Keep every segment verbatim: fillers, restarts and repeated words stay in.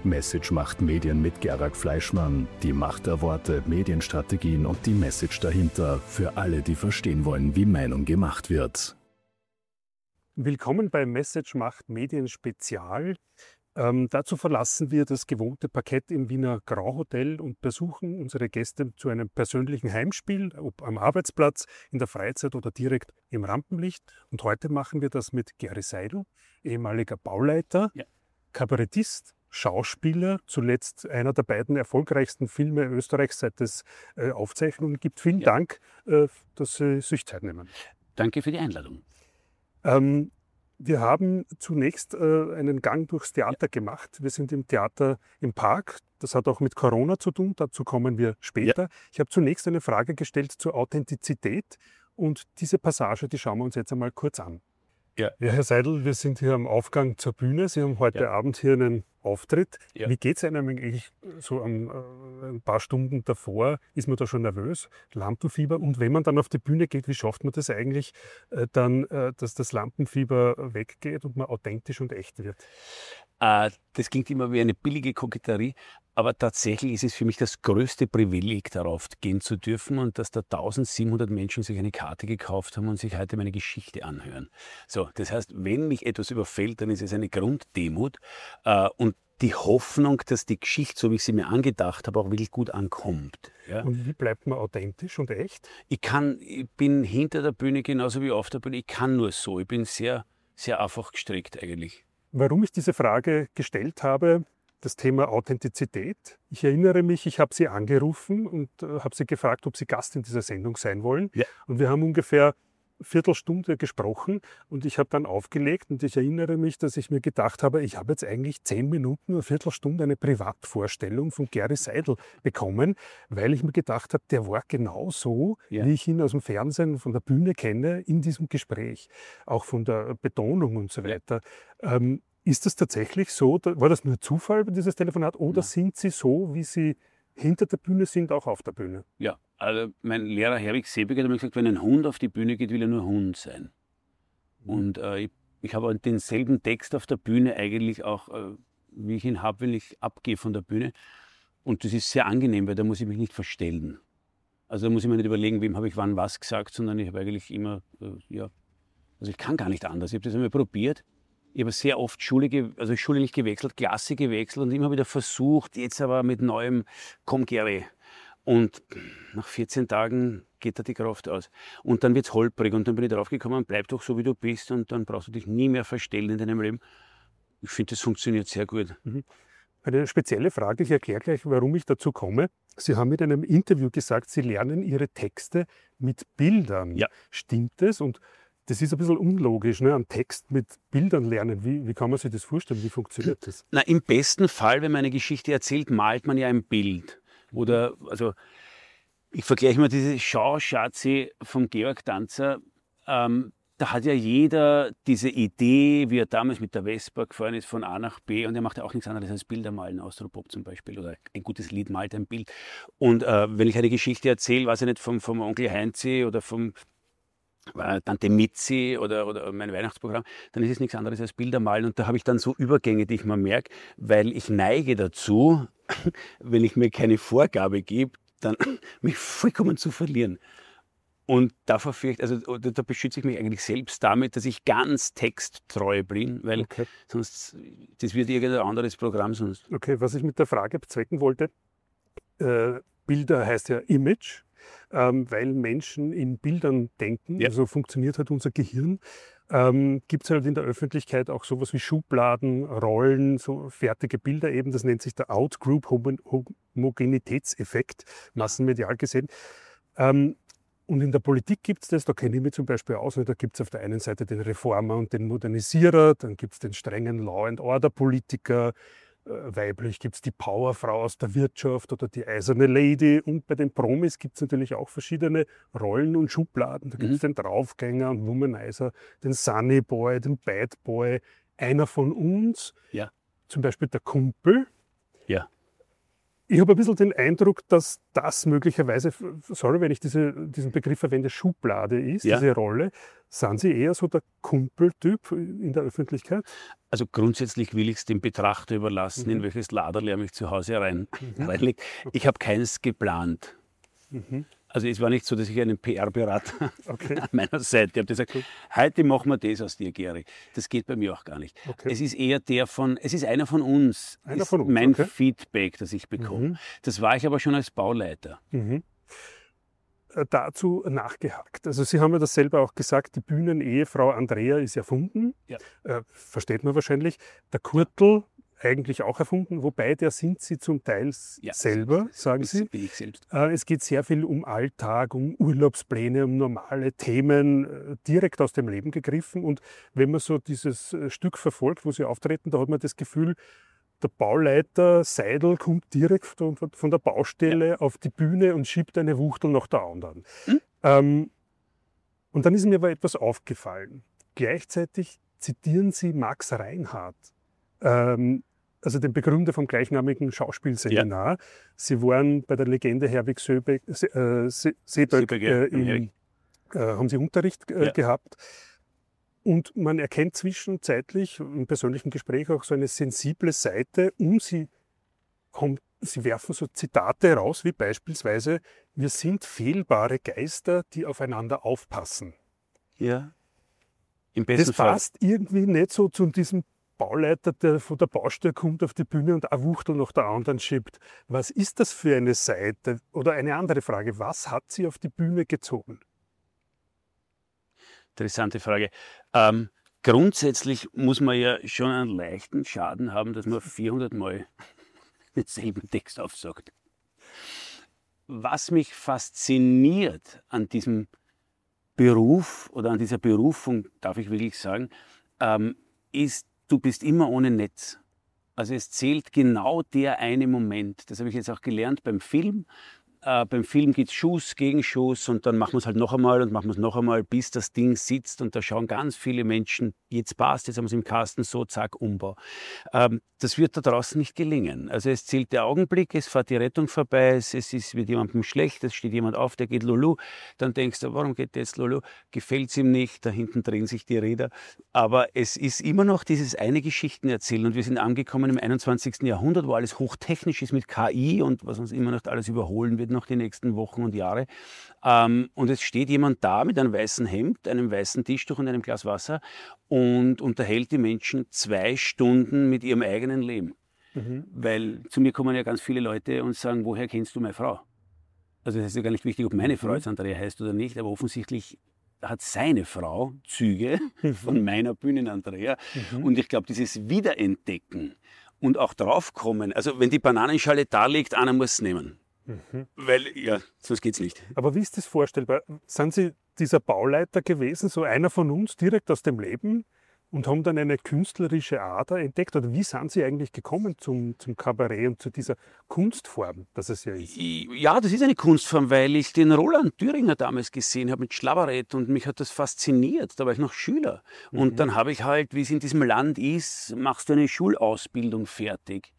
Message macht Medien mit Gerhard Fleischmann. Die Macht der Worte, Medienstrategien und die Message dahinter. Für alle, die verstehen wollen, wie Meinung gemacht wird. Willkommen bei Message macht Medien Spezial. Ähm, dazu verlassen wir das gewohnte Parkett im Wiener Grauhotel und besuchen unsere Gäste zu einem persönlichen Heimspiel, ob am Arbeitsplatz, in der Freizeit oder direkt im Rampenlicht. Und heute machen wir das mit Gary Seidel, ehemaliger Bauleiter, ja. Kabarettist, Schauspieler, zuletzt einer der beiden erfolgreichsten Filme Österreichs, seit es äh, Aufzeichnungen gibt. Vielen ja. Dank, äh, dass Sie sich Zeit nehmen. Danke für die Einladung. Ähm, wir haben zunächst äh, einen Gang durchs Theater ja. gemacht. Wir sind im Theater im Park. Das hat auch mit Corona zu tun, dazu kommen wir später. Ja. Ich habe zunächst eine Frage gestellt zur Authentizität und diese Passage, die schauen wir uns jetzt einmal kurz an. Ja. Ja, Herr Seidel, wir sind hier am Aufgang zur Bühne. Sie haben heute ja. Abend hier einen Auftritt. Ja. Wie geht es einem eigentlich so ein, äh, ein paar Stunden davor? Ist man da schon nervös? Lampenfieber? Und wenn man dann auf die Bühne geht, wie schafft man das eigentlich, äh, dann, äh, dass das Lampenfieber weggeht und man authentisch und echt wird? Äh, das klingt immer wie eine billige Koketterie. Aber tatsächlich ist es für mich das größte Privileg, darauf gehen zu dürfen und dass da eintausendsiebenhundert Menschen sich eine Karte gekauft haben und sich heute meine Geschichte anhören. So, das heißt, wenn mich etwas überfällt, dann ist es eine Grunddemut äh, und die Hoffnung, dass die Geschichte, so wie ich sie mir angedacht habe, auch wirklich gut ankommt. Ja? Und wie bleibt man authentisch und echt? Ich kann, ich bin hinter der Bühne genauso wie auf der Bühne. Ich kann nur so. Ich bin sehr, sehr einfach gestrickt eigentlich. Warum ich diese Frage gestellt habe, das Thema Authentizität. Ich erinnere mich, ich habe Sie angerufen und äh, habe Sie gefragt, ob Sie Gast in dieser Sendung sein wollen. Ja. Und wir haben ungefähr eine Viertelstunde gesprochen und ich habe dann aufgelegt und ich erinnere mich, dass ich mir gedacht habe, ich habe jetzt eigentlich zehn Minuten, eine Viertelstunde eine Privatvorstellung von Gary Seidel bekommen, weil ich mir gedacht habe, der war genau so, ja. wie ich ihn aus dem Fernsehen, von der Bühne kenne, in diesem Gespräch. Auch von der Betonung und so weiter. Ja. Ähm, Ist das tatsächlich so? War das nur Zufall, dieses Telefonat? Oder ja. sind Sie so, wie Sie hinter der Bühne sind, auch auf der Bühne? Ja, also mein Lehrer Herwig Seebeck hat mir gesagt, wenn ein Hund auf die Bühne geht, will er nur Hund sein. Mhm. Und äh, ich, ich habe denselben Text auf der Bühne eigentlich auch, äh, wie ich ihn habe, wenn ich abgehe von der Bühne. Und das ist sehr angenehm, weil da muss ich mich nicht verstellen. Also da muss ich mir nicht überlegen, wem habe ich wann was gesagt, sondern ich habe eigentlich immer, äh, ja, also ich kann gar nicht anders. Ich habe das einmal probiert. Ich habe sehr oft Schule, also Schule nicht gewechselt, Klasse gewechselt und immer wieder versucht, jetzt aber mit neuem, komm Gary. Und nach vierzehn Tagen geht da die Kraft aus. Und dann wird es holprig und dann bin ich drauf gekommen, bleib doch so, wie du bist und dann brauchst du dich nie mehr verstellen in deinem Leben. Ich finde, das funktioniert sehr gut. Mhm. Eine spezielle Frage, ich erkläre gleich, warum ich dazu komme. Sie haben mit einem Interview gesagt, Sie lernen Ihre Texte mit Bildern. Ja. Stimmt das? Und das ist ein bisschen unlogisch, ne? Einen Text mit Bildern lernen. Wie, wie kann man sich das vorstellen? Wie funktioniert das? Na, im besten Fall, wenn man eine Geschichte erzählt, malt man ja ein Bild. Oder, also, ich vergleiche mal diese Schau-Schatzi vom Georg Danzer. Ähm, da hat ja jeder diese Idee, wie er damals mit der Vespa gefahren ist, von A nach B. Und er macht ja auch nichts anderes als Bilder malen, Austropop zum Beispiel. Oder ein gutes Lied malt ein Bild. Und äh, wenn ich eine Geschichte erzähle, weiß ich nicht, vom, vom Onkel Heinzi oder vom Tante Mitzi oder, oder mein Weihnachtsprogramm, dann ist es nichts anderes als Bilder malen. Und da habe ich dann so Übergänge, die ich mir merke, weil ich neige dazu, wenn ich mir keine Vorgabe gebe, dann mich vollkommen zu verlieren. Und davor fürchte, also da beschütze ich mich eigentlich selbst damit, dass ich ganz texttreu bin, weil okay. sonst, das wird irgendein anderes Programm sonst. Okay, was ich mit der Frage bezwecken wollte, äh, Bilder heißt ja Image. Ähm, weil Menschen in Bildern denken, ja. so funktioniert halt unser Gehirn, ähm, gibt es halt in der Öffentlichkeit auch sowas wie Schubladen, Rollen, so fertige Bilder eben, das nennt sich der Out-Group-Homogenitätseffekt, massenmedial gesehen. Ähm, und in der Politik gibt es das, da kenne ich mich zum Beispiel aus, da gibt es auf der einen Seite den Reformer und den Modernisierer, dann gibt es den strengen Law-and-Order-Politiker, weiblich gibt es die Powerfrau aus der Wirtschaft oder die eiserne Lady. Und bei den Promis gibt es natürlich auch verschiedene Rollen und Schubladen. Da gibt es mhm. den Draufgänger und Womanizer, den Sunny Boy, den Bad Boy. Einer von uns, ja. zum Beispiel der Kumpel, ja. Ich habe ein bisschen den Eindruck, dass das möglicherweise, sorry, wenn ich diese, diesen Begriff verwende, Schublade ist, ja. diese Rolle. Sind Sie eher so der Kumpeltyp in der Öffentlichkeit? Also grundsätzlich will ich es dem Betrachter überlassen, mhm. in welches Laderl er mich zu Hause rein, mhm. reinlegt. Okay. Ich habe keins geplant. Mhm. Also es war nicht so, dass ich einen P R-Berater okay. an meiner Seite habe, der sagt, okay. heute machen wir das aus dir, Geri. Das geht bei mir auch gar nicht. Okay. Es ist eher der von, es ist einer von uns. Einer von uns, mein okay. Feedback, das ich bekomme. Mhm. Das war ich aber schon als Bauleiter. Mhm. Äh, dazu nachgehakt. Also Sie haben ja das selber auch gesagt, die Bühnenehefrau Andrea ist erfunden. Ja. Äh, versteht man wahrscheinlich. Der Kurtl eigentlich auch erfunden, wobei der sind Sie zum Teil ja, selber, sagen Sie. Bin ich selbst. Es geht sehr viel um Alltag, um Urlaubspläne, um normale Themen, direkt aus dem Leben gegriffen. Und wenn man so dieses Stück verfolgt, wo Sie auftreten, da hat man das Gefühl, der Bauleiter Seidel kommt direkt von der Baustelle ja. auf die Bühne und schiebt eine Wuchtel nach der anderen. Hm? Ähm, und dann ist mir aber etwas aufgefallen. Gleichzeitig zitieren Sie Max Reinhardt. Ähm, also den Begründer vom gleichnamigen Schauspielseminar. Ja. Sie waren bei der Legende Herwig Seeböck, äh, Seeböck äh, im, äh, haben Sie Unterricht äh, ja. gehabt. Und man erkennt zwischenzeitlich im persönlichen Gespräch auch so eine sensible Seite, um sie, haben, sie werfen so Zitate raus, wie beispielsweise, wir sind fehlbare Geister, die aufeinander aufpassen. Ja, im besten das Fall. Das passt irgendwie nicht so zu diesem Bauleiter, der von der Baustelle kommt auf die Bühne und eine Wuchtel nach der anderen schiebt. Was ist das für eine Seite? Oder eine andere Frage, was hat sie auf die Bühne gezogen? Interessante Frage. Ähm, grundsätzlich muss man ja schon einen leichten Schaden haben, dass man vierhundert Mal denselben Text aufsagt. Was mich fasziniert an diesem Beruf oder an dieser Berufung, darf ich wirklich sagen, ähm, ist, du bist immer ohne Netz. Also es zählt genau der eine Moment. Das habe ich jetzt auch gelernt beim Film. Äh, beim Film geht es Schuss gegen Schuss und dann machen wir es halt noch einmal und machen wir es noch einmal, bis das Ding sitzt. Und da schauen ganz viele Menschen, jetzt passt, jetzt haben wir es im Kasten, so, zack, Umbau. Ähm, das wird da draußen nicht gelingen. Also es zählt der Augenblick, es fährt die Rettung vorbei, es, es ist mit jemandem schlecht, es steht jemand auf, der geht Lulu. Dann denkst du, warum geht der jetzt Lulu? Gefällt es ihm nicht, da hinten drehen sich die Räder. Aber es ist immer noch dieses eine Geschichten erzählen und wir sind angekommen im einundzwanzigsten Jahrhundert, wo alles hochtechnisch ist mit K I und was uns immer noch alles überholen wird noch die nächsten Wochen und Jahre. Ähm, und es steht jemand da mit einem weißen Hemd, einem weißen Tischtuch und einem Glas Wasser und unterhält die Menschen zwei Stunden mit ihrem eigenen Leben. Mhm. Weil zu mir kommen ja ganz viele Leute und sagen, woher kennst du meine Frau? Also es ist ja gar nicht wichtig, ob meine Frau jetzt Andrea heißt oder nicht, aber offensichtlich hat seine Frau Züge von meiner Bühnen-Andrea. Mhm. Und ich glaube, dieses Wiederentdecken und auch draufkommen, also wenn die Bananenschale da liegt, einer muss es nehmen. Mhm. Weil, ja, sonst geht's nicht. Aber wie ist das vorstellbar? Sind Sie dieser Bauleiter gewesen, so einer von uns, direkt aus dem Leben und haben dann eine künstlerische Ader entdeckt? Oder wie sind Sie eigentlich gekommen zum, zum Kabarett und zu dieser Kunstform, dass es ja ist? Ja, das ist eine Kunstform, weil ich den Roland Thüringer damals gesehen habe mit Schlabarett und mich hat das fasziniert. Da war ich noch Schüler. Mhm. Und dann habe ich halt, wie es in diesem Land ist, machst du eine Schulausbildung fertig,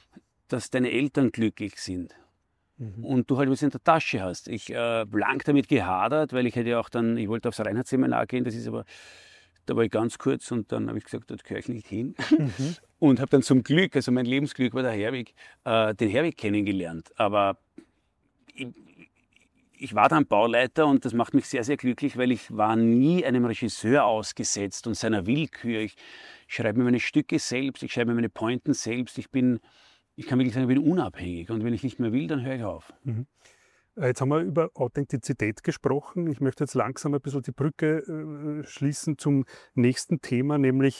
dass deine Eltern glücklich sind. Mhm. Und du halt was in der Tasche hast. Ich äh, lang damit gehadert, weil ich hätte ja auch dann, ich wollte aufs Reinhardt-Seminar gehen, das ist aber, da war ich ganz kurz und dann habe ich gesagt, dort gehöre ich nicht hin. Mhm. Und habe dann zum Glück, also mein Lebensglück war der Herwig, äh, den Herwig kennengelernt. Aber ich, ich war dann Bauleiter und das macht mich sehr, sehr glücklich, weil ich war nie einem Regisseur ausgesetzt und seiner Willkür. Ich schreibe mir meine Stücke selbst, ich schreibe mir meine Pointen selbst, ich bin Ich kann wirklich sagen, ich bin unabhängig und wenn ich nicht mehr will, dann höre ich auf. Mhm. Jetzt haben wir über Authentizität gesprochen. Ich möchte jetzt langsam ein bisschen die Brücke äh, schließen zum nächsten Thema, nämlich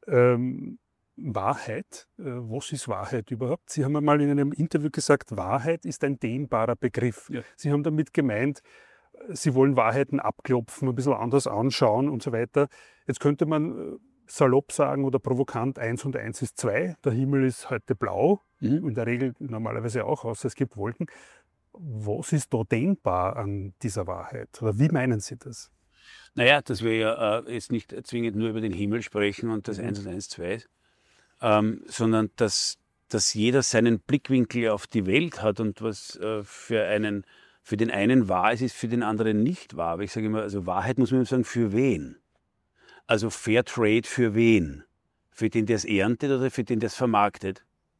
ähm, Wahrheit. Äh, was ist Wahrheit überhaupt? Sie haben einmal in einem Interview gesagt, Wahrheit ist ein dehnbarer Begriff. Ja. Sie haben damit gemeint, Sie wollen Wahrheiten abklopfen, ein bisschen anders anschauen und so weiter. Jetzt könnte man äh, salopp sagen oder provokant, eins und eins ist zwei. Der Himmel ist heute blau, mhm. in der Regel normalerweise auch, außer es gibt Wolken. Was ist da dehnbar an dieser Wahrheit? Oder wie meinen Sie das? Naja, dass wir ja äh, jetzt nicht zwingend nur über den Himmel sprechen und das mhm. eins und eins zwei ist, ähm, sondern dass, dass jeder seinen Blickwinkel auf die Welt hat und was äh, für, einen, für den einen wahr ist, ist für den anderen nicht wahr. Aber ich sage immer, also Wahrheit muss man immer sagen, für wen? Also Fair Trade für wen? Für den, der es erntet oder für den, der es vermarktet?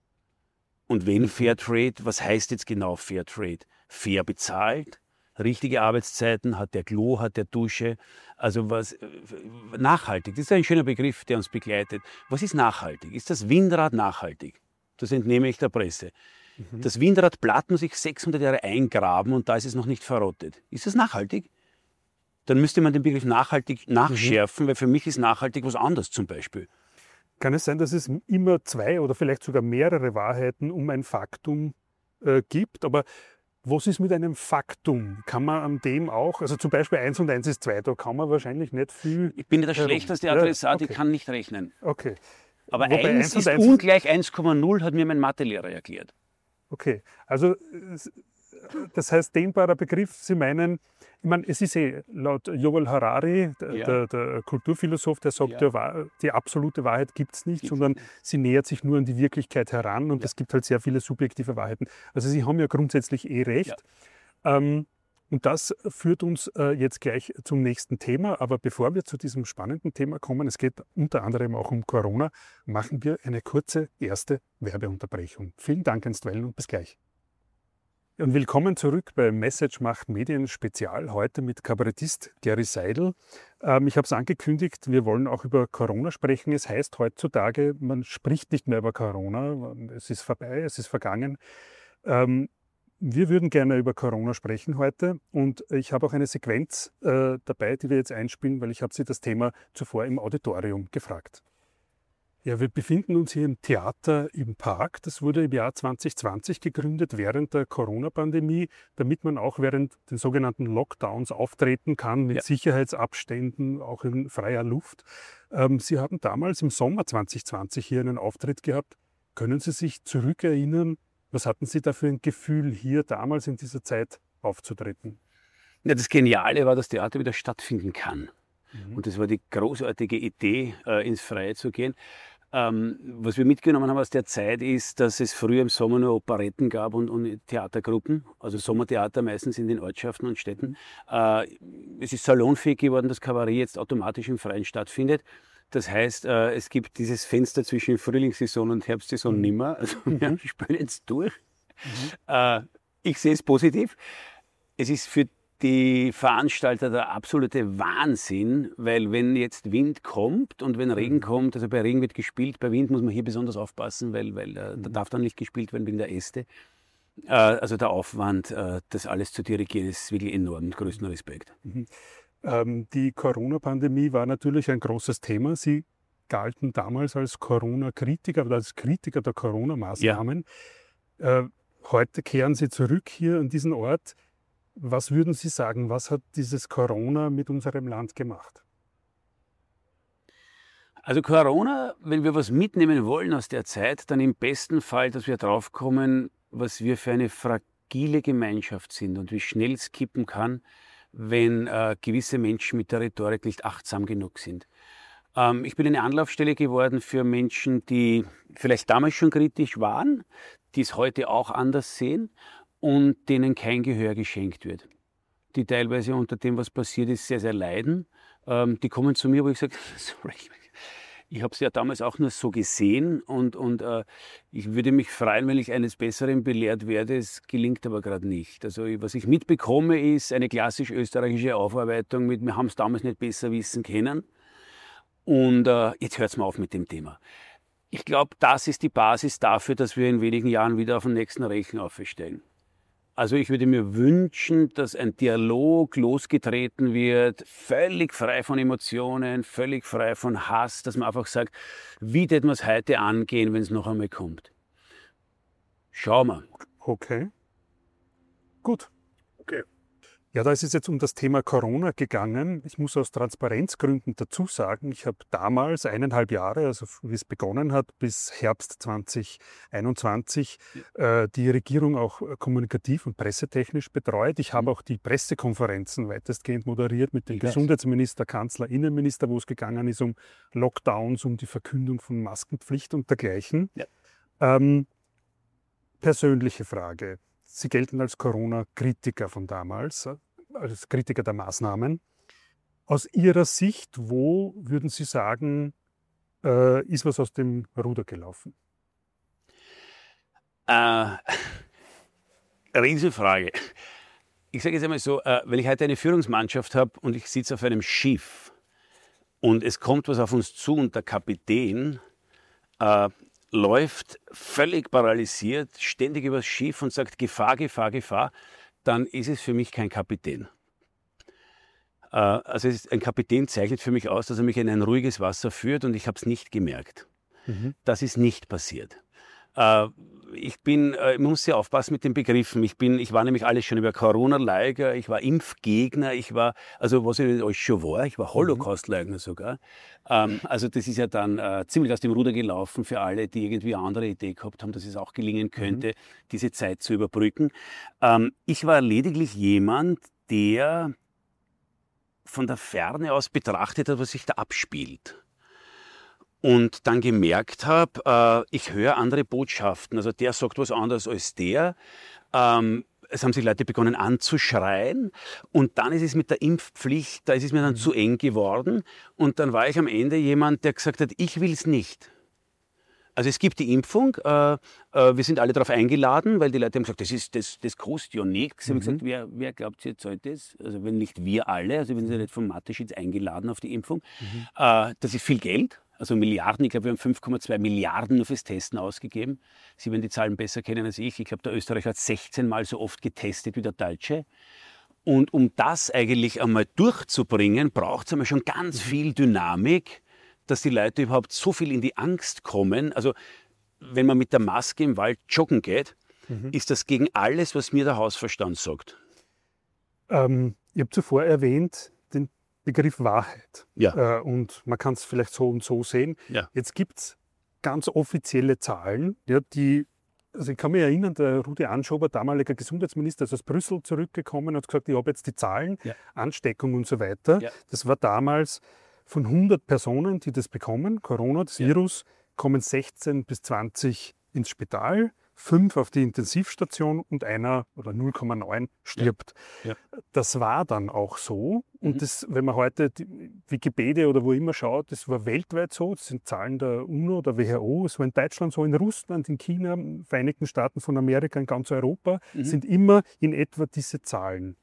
Und wenn Fair Trade, was heißt jetzt genau Fair Trade? Fair bezahlt, richtige Arbeitszeiten, hat der Klo, hat der Dusche, also was nachhaltig, das ist ein schöner Begriff, der uns begleitet. Was ist nachhaltig? Ist das Windrad nachhaltig? Das entnehme ich der Presse. Mhm. Das Windradblatt muss sich sechshundert Jahre eingraben und da ist es noch nicht verrottet. Ist das nachhaltig? Dann müsste man den Begriff nachhaltig nachschärfen, mhm. weil für mich ist nachhaltig was anderes zum Beispiel. Kann es sein, dass es immer zwei oder vielleicht sogar mehrere Wahrheiten um ein Faktum äh, gibt? Aber was ist mit einem Faktum? Kann man an dem auch, also zum Beispiel eins und eins ist zwei, da kann man wahrscheinlich nicht viel... Ich bin der schlechteste Adressat, ja, okay. Ich kann nicht rechnen. Okay. Aber eins ist ungleich eins Komma null, hat mir mein Mathelehrer erklärt. Okay, also das heißt, dehnbarer Begriff, Sie meinen, ich meine, es ist eh laut Yuval Harari, der, ja. der, der Kulturphilosoph, der sagt, ja. Ja, die absolute Wahrheit gibt es nicht, gibt's sondern nicht. Sie nähert sich nur an die Wirklichkeit heran und ja. es gibt halt sehr viele subjektive Wahrheiten. Also Sie haben ja grundsätzlich eh recht. Ja. Ähm, und das führt uns äh, jetzt gleich zum nächsten Thema. Aber bevor wir zu diesem spannenden Thema kommen, es geht unter anderem auch um Corona, machen wir eine kurze erste Werbeunterbrechung. Vielen Dank einstweilen und bis gleich. Und willkommen zurück bei Message macht Medien Spezial, heute mit Kabarettist Gerry Seidel. Ähm, ich habe es angekündigt, wir wollen auch über Corona sprechen. Es heißt heutzutage, man spricht nicht mehr über Corona, es ist vorbei, es ist vergangen. Ähm, wir würden gerne über Corona sprechen heute und ich habe auch eine Sequenz äh, dabei, die wir jetzt einspielen, weil ich habe Sie das Thema zuvor im Auditorium gefragt. Ja, wir befinden uns hier im Theater im Park. Das wurde im Jahr zwanzig zwanzig gegründet, während der Corona-Pandemie, damit man auch während den sogenannten Lockdowns auftreten kann, mit ja. Sicherheitsabständen, auch in freier Luft. Ähm, Sie haben damals im Sommer zwanzig zwanzig hier einen Auftritt gehabt. Können Sie sich zurückerinnern, was hatten Sie da für ein Gefühl, hier damals in dieser Zeit aufzutreten? Ja, das Geniale war, dass Theater wieder stattfinden kann. Mhm. Und das war die großartige Idee, äh, ins Freie zu gehen. Ähm, was wir mitgenommen haben aus der Zeit ist, dass es früher im Sommer nur Operetten gab und, und Theatergruppen, also Sommertheater meistens in den Ortschaften und Städten. Äh, es ist salonfähig geworden, dass Kabarett jetzt automatisch im Freien stattfindet. Das heißt, äh, es gibt dieses Fenster zwischen Frühlingssaison und Herbstsaison mhm. nimmer. Also wir mhm. spielen jetzt durch. Mhm. Äh, ich sehe es positiv. Es ist für die Veranstalter der absolute Wahnsinn, weil wenn jetzt Wind kommt und wenn Regen kommt, also bei Regen wird gespielt, bei Wind muss man hier besonders aufpassen, weil, weil äh, da darf dann nicht gespielt werden wegen der Äste. Äh, also der Aufwand, äh, das alles zu dirigieren, ist wirklich enorm. Größten Respekt. Mhm. Ähm, die Corona-Pandemie war natürlich ein großes Thema. Sie galten damals als Corona-Kritiker oder als Kritiker der Corona-Maßnahmen. Ja. Äh, heute kehren Sie zurück hier an diesen Ort. Was würden Sie sagen, was hat dieses Corona mit unserem Land gemacht? Also Corona, wenn wir was mitnehmen wollen aus der Zeit, dann im besten Fall, dass wir draufkommen, was wir für eine fragile Gemeinschaft sind und wie schnell es kippen kann, wenn äh, gewisse Menschen mit der Rhetorik nicht achtsam genug sind. Ähm, ich bin eine Anlaufstelle geworden für Menschen, die vielleicht damals schon kritisch waren, die es heute auch anders sehen und denen kein Gehör geschenkt wird. Die teilweise unter dem, was passiert ist, sehr, sehr leiden. Ähm, die kommen zu mir, wo ich sage, sorry, ich habe es ja damals auch nur so gesehen und, und äh, ich würde mich freuen, wenn ich eines Besseren belehrt werde. Es gelingt aber gerade nicht. Also was ich mitbekomme, ist eine klassisch österreichische Aufarbeitung mit, wir haben es damals nicht besser wissen können. Und äh, jetzt hört es mal auf mit dem Thema. Ich glaube, das ist die Basis dafür, dass wir in wenigen Jahren wieder auf den nächsten Rechen aufsteigen. Also ich würde mir wünschen, dass ein Dialog losgetreten wird, völlig frei von Emotionen, völlig frei von Hass, dass man einfach sagt, wie wird man es heute angehen, wenn es noch einmal kommt. Schauen wir. Okay. Gut. Okay. Ja, da ist es jetzt um das Thema Corona gegangen. Ich muss aus Transparenzgründen dazu sagen, ich habe damals eineinhalb Jahre, also wie es begonnen hat, bis Herbst zwanzig einundzwanzig, ja. äh, die Regierung auch kommunikativ und pressetechnisch betreut. Ich habe auch die Pressekonferenzen weitestgehend moderiert mit dem Gesundheitsminister, Kanzler, Innenminister, wo es gegangen ist um Lockdowns, um die Verkündung von Maskenpflicht und dergleichen. Ja. Ähm, persönliche Frage. Sie gelten als Corona-Kritiker von damals, als Kritiker der Maßnahmen. Aus Ihrer Sicht, wo würden Sie sagen, äh, ist was aus dem Ruder gelaufen? Äh, Riesenfrage. Ich sage jetzt einmal so, äh, wenn ich heute eine Führungsmannschaft habe und ich sitze auf einem Schiff und es kommt was auf uns zu und der Kapitän äh, läuft völlig paralysiert, ständig übers Schiff und sagt Gefahr, Gefahr, Gefahr, dann ist es für mich kein Kapitän. Äh, also es ist, ein Kapitän zeichnet für mich aus, dass er mich in ein ruhiges Wasser führt und ich habe es nicht gemerkt. Mhm. Das ist nicht passiert. Äh, ich bin, äh, man muss sehr aufpassen mit den Begriffen. Ich bin, ich war nämlich alles schon über Corona-Leugner, ich war Impfgegner, ich war, also was ich alles schon war, ich war Holocaust-Leugner sogar. Ähm, also das ist ja dann äh, ziemlich aus dem Ruder gelaufen für alle, die irgendwie eine andere Idee gehabt haben, dass es auch gelingen könnte, mhm. diese Zeit zu überbrücken. Ähm, ich war lediglich jemand, der von der Ferne aus betrachtet hat, was sich da abspielt. Und dann gemerkt habe, äh, ich höre andere Botschaften. Also der sagt was anderes als der. Ähm, es haben sich Leute begonnen anzuschreien. Und dann ist es mit der Impfpflicht, da ist es mir dann mhm. zu eng geworden. Und dann war ich am Ende jemand, der gesagt hat, ich will es nicht. Also es gibt die Impfung, äh, äh, wir sind alle darauf eingeladen, weil die Leute haben gesagt, das, ist, das, das kostet ja nichts. Mhm. Ich habe gesagt, wer, wer glaubt, ihr zahlt das? Also wenn nicht wir alle, also wir sind ja nicht vom Mateschitz eingeladen auf die Impfung. Mhm. Äh, das ist viel Geld. Also Milliarden, ich glaube, wir haben fünf Komma zwei Milliarden nur fürs Testen ausgegeben. Sie werden die Zahlen besser kennen als ich. Ich glaube, der Österreicher hat sechzehn Mal so oft getestet wie der Deutsche. Und um das eigentlich einmal durchzubringen, braucht es einmal schon ganz viel Dynamik, dass die Leute überhaupt so viel in die Angst kommen. Also wenn man mit der Maske im Wald joggen geht, mhm. ist das gegen alles, was mir der Hausverstand sagt. Ähm, ich habe zuvor erwähnt, den Begriff Wahrheit. Ja. Äh, und man kann es vielleicht so und so sehen. Ja. Jetzt gibt es ganz offizielle Zahlen, ja, die, also ich kann mich erinnern, der Rudi Anschober, damaliger Gesundheitsminister, ist aus Brüssel zurückgekommen und hat gesagt, ich habe jetzt die Zahlen, ja. Ansteckung und so weiter. Ja. Das war damals von hundert Personen, die das bekommen, Corona, das ja. Virus, kommen sechzehn bis zwanzig ins Spital, fünf auf die Intensivstation und einer oder null Komma neun stirbt. Ja. Ja. Das war dann auch so. Und mhm. das, wenn man heute die Wikipedia oder wo immer schaut, das war weltweit so. Das sind Zahlen der UNO, der W H O. Es war in Deutschland so, in Russland, in China, Vereinigten Staaten von Amerika, in ganz Europa, mhm. sind immer in etwa diese Zahlen.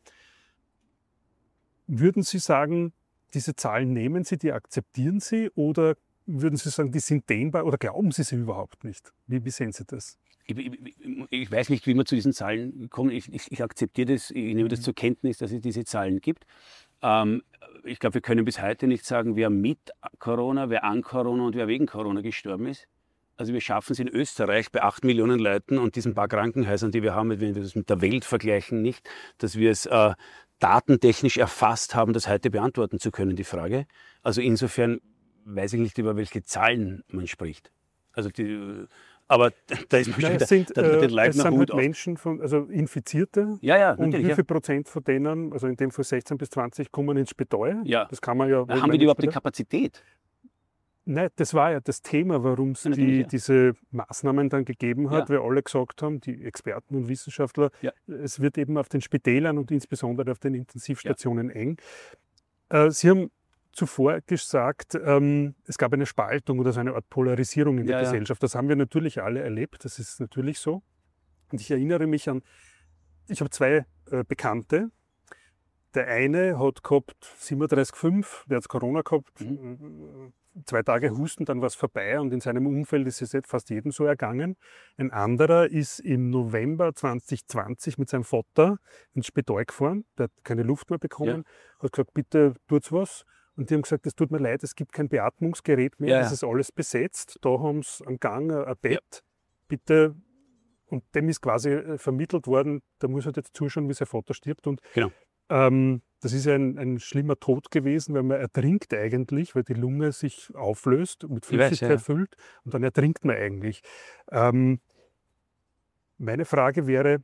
Würden Sie sagen, diese Zahlen nehmen Sie, die akzeptieren Sie, oder würden Sie sagen, die sind dehnbar, oder glauben Sie sie überhaupt nicht? Wie, wie sehen Sie das? Ich, ich, ich weiß nicht, wie man zu diesen Zahlen kommt. Ich, ich, ich akzeptiere das, ich nehme das zur Kenntnis, dass es diese Zahlen gibt. Ähm, ich glaube, wir können bis heute nicht sagen, wer mit Corona, wer an Corona und wer wegen Corona gestorben ist. Also wir schaffen es in Österreich bei acht Millionen Leuten und diesen paar Krankenhäusern, die wir haben, wenn wir das mit der Welt vergleichen, nicht, dass wir es äh, datentechnisch erfasst haben, das heute beantworten zu können, die Frage. Also insofern weiß ich nicht, über welche Zahlen man spricht. Also die... Aber da ist Nein, es sind, da, äh, es sind halt Menschen, von, also Infizierte. Ja, ja, und wie viel ja. Prozent von denen, also in dem Fall sechzehn bis zwanzig, kommen ins Spital? Ja. Das kann man ja. Haben wir die überhaupt die Kapazität? Nein, das war ja das Thema, warum es die, ja. diese Maßnahmen dann gegeben hat, ja. weil alle gesagt haben, die Experten und Wissenschaftler, ja. es wird eben auf den Spitälern und insbesondere auf den Intensivstationen ja. eng. Äh, Sie haben zuvor gesagt, ähm, es gab eine Spaltung oder so eine Art Polarisierung in der ja, Gesellschaft. Das haben wir natürlich alle erlebt, das ist natürlich so. Und ich erinnere mich an, ich habe zwei äh, Bekannte. Der eine hat gehabt siebenunddreißig Komma fünf, der hat Corona gehabt, mhm. zwei Tage Husten, dann war es vorbei und in seinem Umfeld ist es fast jedem so ergangen. Ein anderer ist im November zwanzig zwanzig mit seinem Vater ins Spital gefahren, der hat keine Luft mehr bekommen, ja. hat gesagt, bitte tut's was. Und die haben gesagt, es tut mir leid, es gibt kein Beatmungsgerät mehr, ja, das ist alles besetzt. Da haben sie am Gang ein Bett, ja. bitte. Und dem ist quasi vermittelt worden, der muss halt jetzt zuschauen, wie sein Vater stirbt. Und genau. ähm, das ist ein, ein schlimmer Tod gewesen, weil man ertrinkt eigentlich, weil die Lunge sich auflöst und mit Flüssigkeit weiß, ja. füllt. Und dann ertrinkt man eigentlich. Ähm, meine Frage wäre,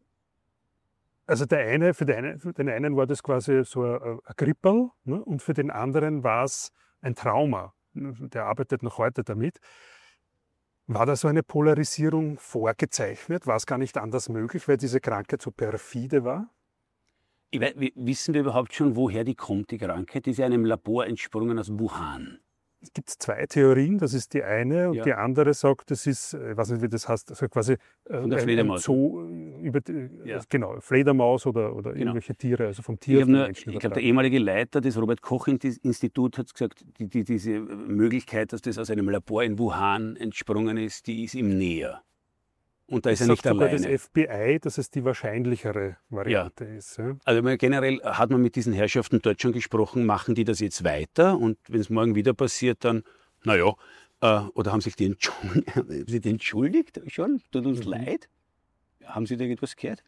also der eine, für, den einen, für den einen war das quasi so ein, ein Gripperl, ne? Und für den anderen war es ein Trauma. Der arbeitet noch heute damit. War da so eine Polarisierung vorgezeichnet? War es gar nicht anders möglich, weil diese Krankheit so perfide war? Ich weiß, wissen wir überhaupt schon, woher die kommt, die Krankheit? Die ist ja einem Labor entsprungen aus Wuhan. Es gibt zwei Theorien, das ist die eine und Ja. die andere sagt, das ist, ich weiß nicht, wie das heißt, also quasi Von der ein- Fledermaus. ein Zoo, über die, Ja. genau, Fledermaus oder, oder Genau. irgendwelche Tiere, also vom Ich, Tier auf hab den nur, Menschen ich glaube, der übertragen. ehemalige Leiter des Robert-Koch-Instituts hat gesagt, die, die, diese Möglichkeit, dass das aus einem Labor in Wuhan entsprungen ist, die ist ihm näher. Und da ist Das er nicht sagt sogar das alleine. F B I, dass es die wahrscheinlichere Variante ist. Ja? Also ich meine, generell hat man mit diesen Herrschaften dort schon gesprochen, machen die das jetzt weiter? Und wenn es morgen wieder passiert, dann, naja, äh, oder haben sich die, entschuld haben sie die entschuldigt schon? Tut uns Mhm. leid? Haben Sie da irgendwas gehört?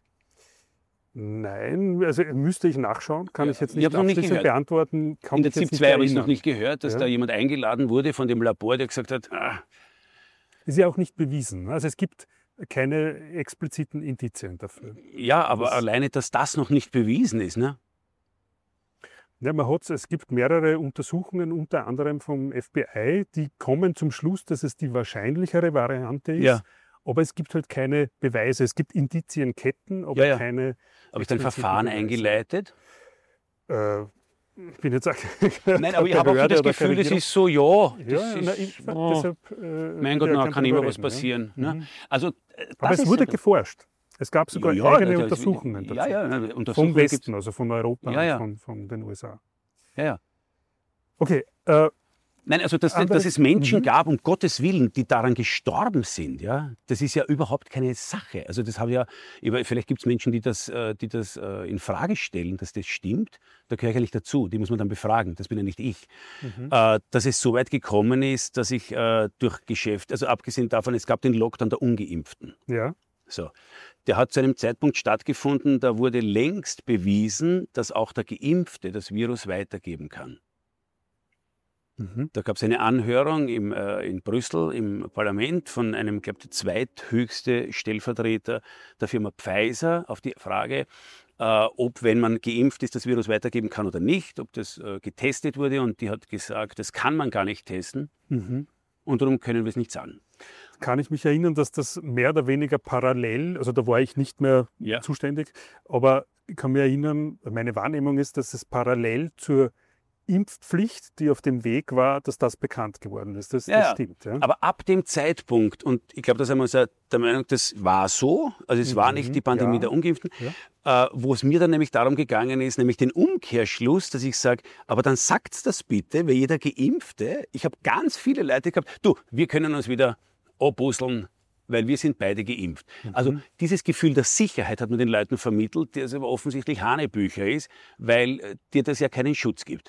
Nein, also müsste ich nachschauen, kann Ja, ich jetzt ich nicht hab's noch nicht abschließend gehört. beantworten. Kann In der mich jetzt ZIP zwei habe ich es noch erinnern. nicht gehört, dass Ja. da jemand eingeladen wurde von dem Labor, der gesagt hat, ah, Ist ja auch nicht bewiesen. Also es gibt keine expliziten Indizien dafür. ja, aber Das- alleine, dass das noch nicht bewiesen ist, ne? Ja, man hat's, es gibt mehrere Untersuchungen, unter anderem vom F B I, die kommen zum Schluss, dass es die wahrscheinlichere Variante ist. Ja. Aber es gibt halt keine Beweise. Es gibt Indizienketten, aber Ja, ja. keine. Habe ich dann expliziten Verfahren Beweise. eingeleitet? Äh, ich bin jetzt auch Nein, aber ich habe auch das Gefühl, es ist so, ja, das Ja, ist, na, ich, oh, deshalb, äh, mein Gott, will ich na, auch kann gern immer drüber was reden, passieren. Ja. Ne? Mhm. Also, äh, Aber das es ist wurde so- geforscht. Es gab sogar Ja, ja, eigene da- da- Untersuchungen dazu. Ja, ja, na, Vom Untersuchungen Westen, gibt's- also von Europa Ja, ja. und von, von den U S A. Ja, ja. Okay, äh, Nein, also dass, Anderes- dass es Menschen Mhm. gab, um Gottes Willen, die daran gestorben sind, ja, das ist ja überhaupt keine Sache. Also das habe ja, ich- vielleicht gibt es Menschen, die das, äh, die das äh, in Frage stellen, dass das stimmt. Da gehöre ich ja nicht dazu. Die muss man dann befragen. Das bin ja nicht ich. Mhm. Äh, dass es so weit gekommen ist, dass ich äh, durch Geschäft, also abgesehen davon, es gab den Lockdown der Ungeimpften. ja. So. Der hat zu einem Zeitpunkt stattgefunden, da wurde längst bewiesen, dass auch der Geimpfte das Virus weitergeben kann. Mhm. Da gab es eine Anhörung im, äh, in Brüssel im Parlament von einem, glaube ich, der zweithöchste Stellvertreter der Firma Pfizer auf die Frage, äh, ob, wenn man geimpft ist, das Virus weitergeben kann oder nicht, ob das äh, getestet wurde. Und die hat gesagt, das kann man gar nicht testen Mhm. und darum können wir es nicht sagen. Kann ich mich erinnern, dass das mehr oder weniger parallel, also da war ich nicht mehr Ja. zuständig, aber ich kann mich erinnern, meine Wahrnehmung ist, dass es parallel zur Impfpflicht, die auf dem Weg war, dass das bekannt geworden ist. Das, Ja, das ja. stimmt. Ja. Aber ab dem Zeitpunkt, und ich glaube, da sind wir uns ja der Meinung, das war so, also es war nicht die Pandemie ja. der Ungeimpften, äh, wo es mir dann nämlich darum gegangen ist, nämlich den Umkehrschluss, dass ich sage, aber dann sagt's das bitte, weil jeder Geimpfte, ich habe ganz viele Leute gehabt, du, wir können uns wieder abbusseln, weil wir sind beide geimpft. Also dieses Gefühl der Sicherheit hat man den Leuten vermittelt, das aber offensichtlich Hanebücher ist, weil äh, dir das ja keinen Schutz gibt.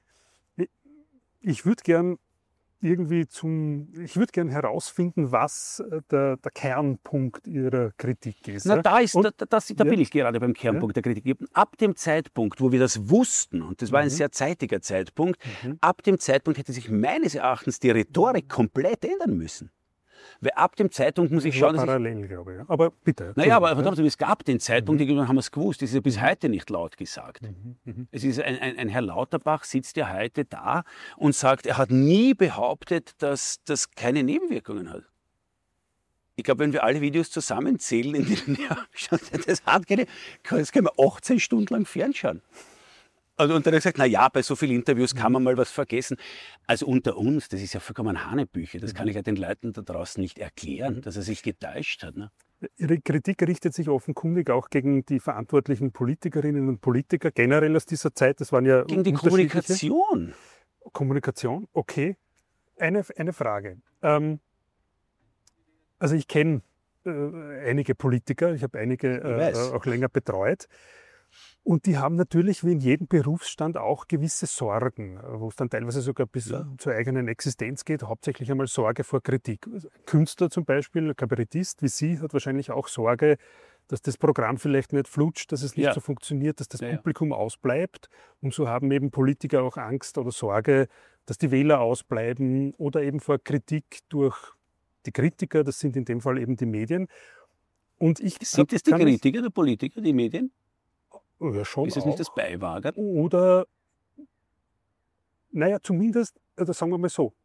Ich würde gern irgendwie zum, ich würde gern herausfinden, was äh, der, der Kernpunkt Ihrer Kritik ist. Na, ja. da, ist, Und- da, da, da Ja. bin ich gerade beim Kernpunkt der Kritik. Ab dem Zeitpunkt, wo wir das wussten, und das war ein Mhm. sehr zeitiger Zeitpunkt, ab dem Zeitpunkt hätte sich meines Erachtens die Rhetorik komplett ändern müssen. Weil ab dem Zeitpunkt muss ich Das war schauen, dass ich... parallel, glaube ich. ja. Aber bitte. Naja, aber Entschuldigung, verdammt, es gab den Zeitpunkt, Mhm. irgendwann haben wir es gewusst. Das ist ja bis heute nicht laut gesagt. Es ist ein, ein, ein Herr Lauterbach sitzt ja heute da und sagt, er hat nie behauptet, dass das keine Nebenwirkungen hat. Ich glaube, wenn wir alle Videos zusammenzählen, in denen er schaut, das hat keine, das können wir achtzehn Stunden lang fernschauen. Also, und dann hat er gesagt, na ja, bei so vielen Interviews kann man mal was vergessen. Also unter uns, das ist ja vollkommen Hanebücher. Das kann ich ja den Leuten da draußen nicht erklären, dass er sich getäuscht hat. Ne? Ihre Kritik richtet sich offenkundig auch gegen die verantwortlichen Politikerinnen und Politiker generell aus dieser Zeit. Das waren ja Gegen die unterschiedliche- Kommunikation. Kommunikation, okay. Eine, eine Frage. Ähm, also ich kenne äh, einige Politiker, ich habe einige Ich äh, weiß. auch länger betreut. Und die haben natürlich wie in jedem Berufsstand auch gewisse Sorgen, äh, wo es dann teilweise sogar bis Ja. zur eigenen Existenz geht, hauptsächlich einmal Sorge vor Kritik. Also ein Künstler zum Beispiel, ein Kabarettist wie Sie, hat wahrscheinlich auch Sorge, dass das Programm vielleicht nicht flutscht, dass es nicht Ja. so funktioniert, dass das Ja, ja. Publikum ausbleibt. Und so haben eben Politiker auch Angst oder Sorge, dass die Wähler ausbleiben oder eben vor Kritik durch die Kritiker, das sind in dem Fall eben die Medien. Und ich Sind es die kann mich- Kritiker, der Politiker, die Medien? Ja, schon Ist es auch. nicht das Beiwagen? Oder, naja, zumindest, oder sagen wir mal so,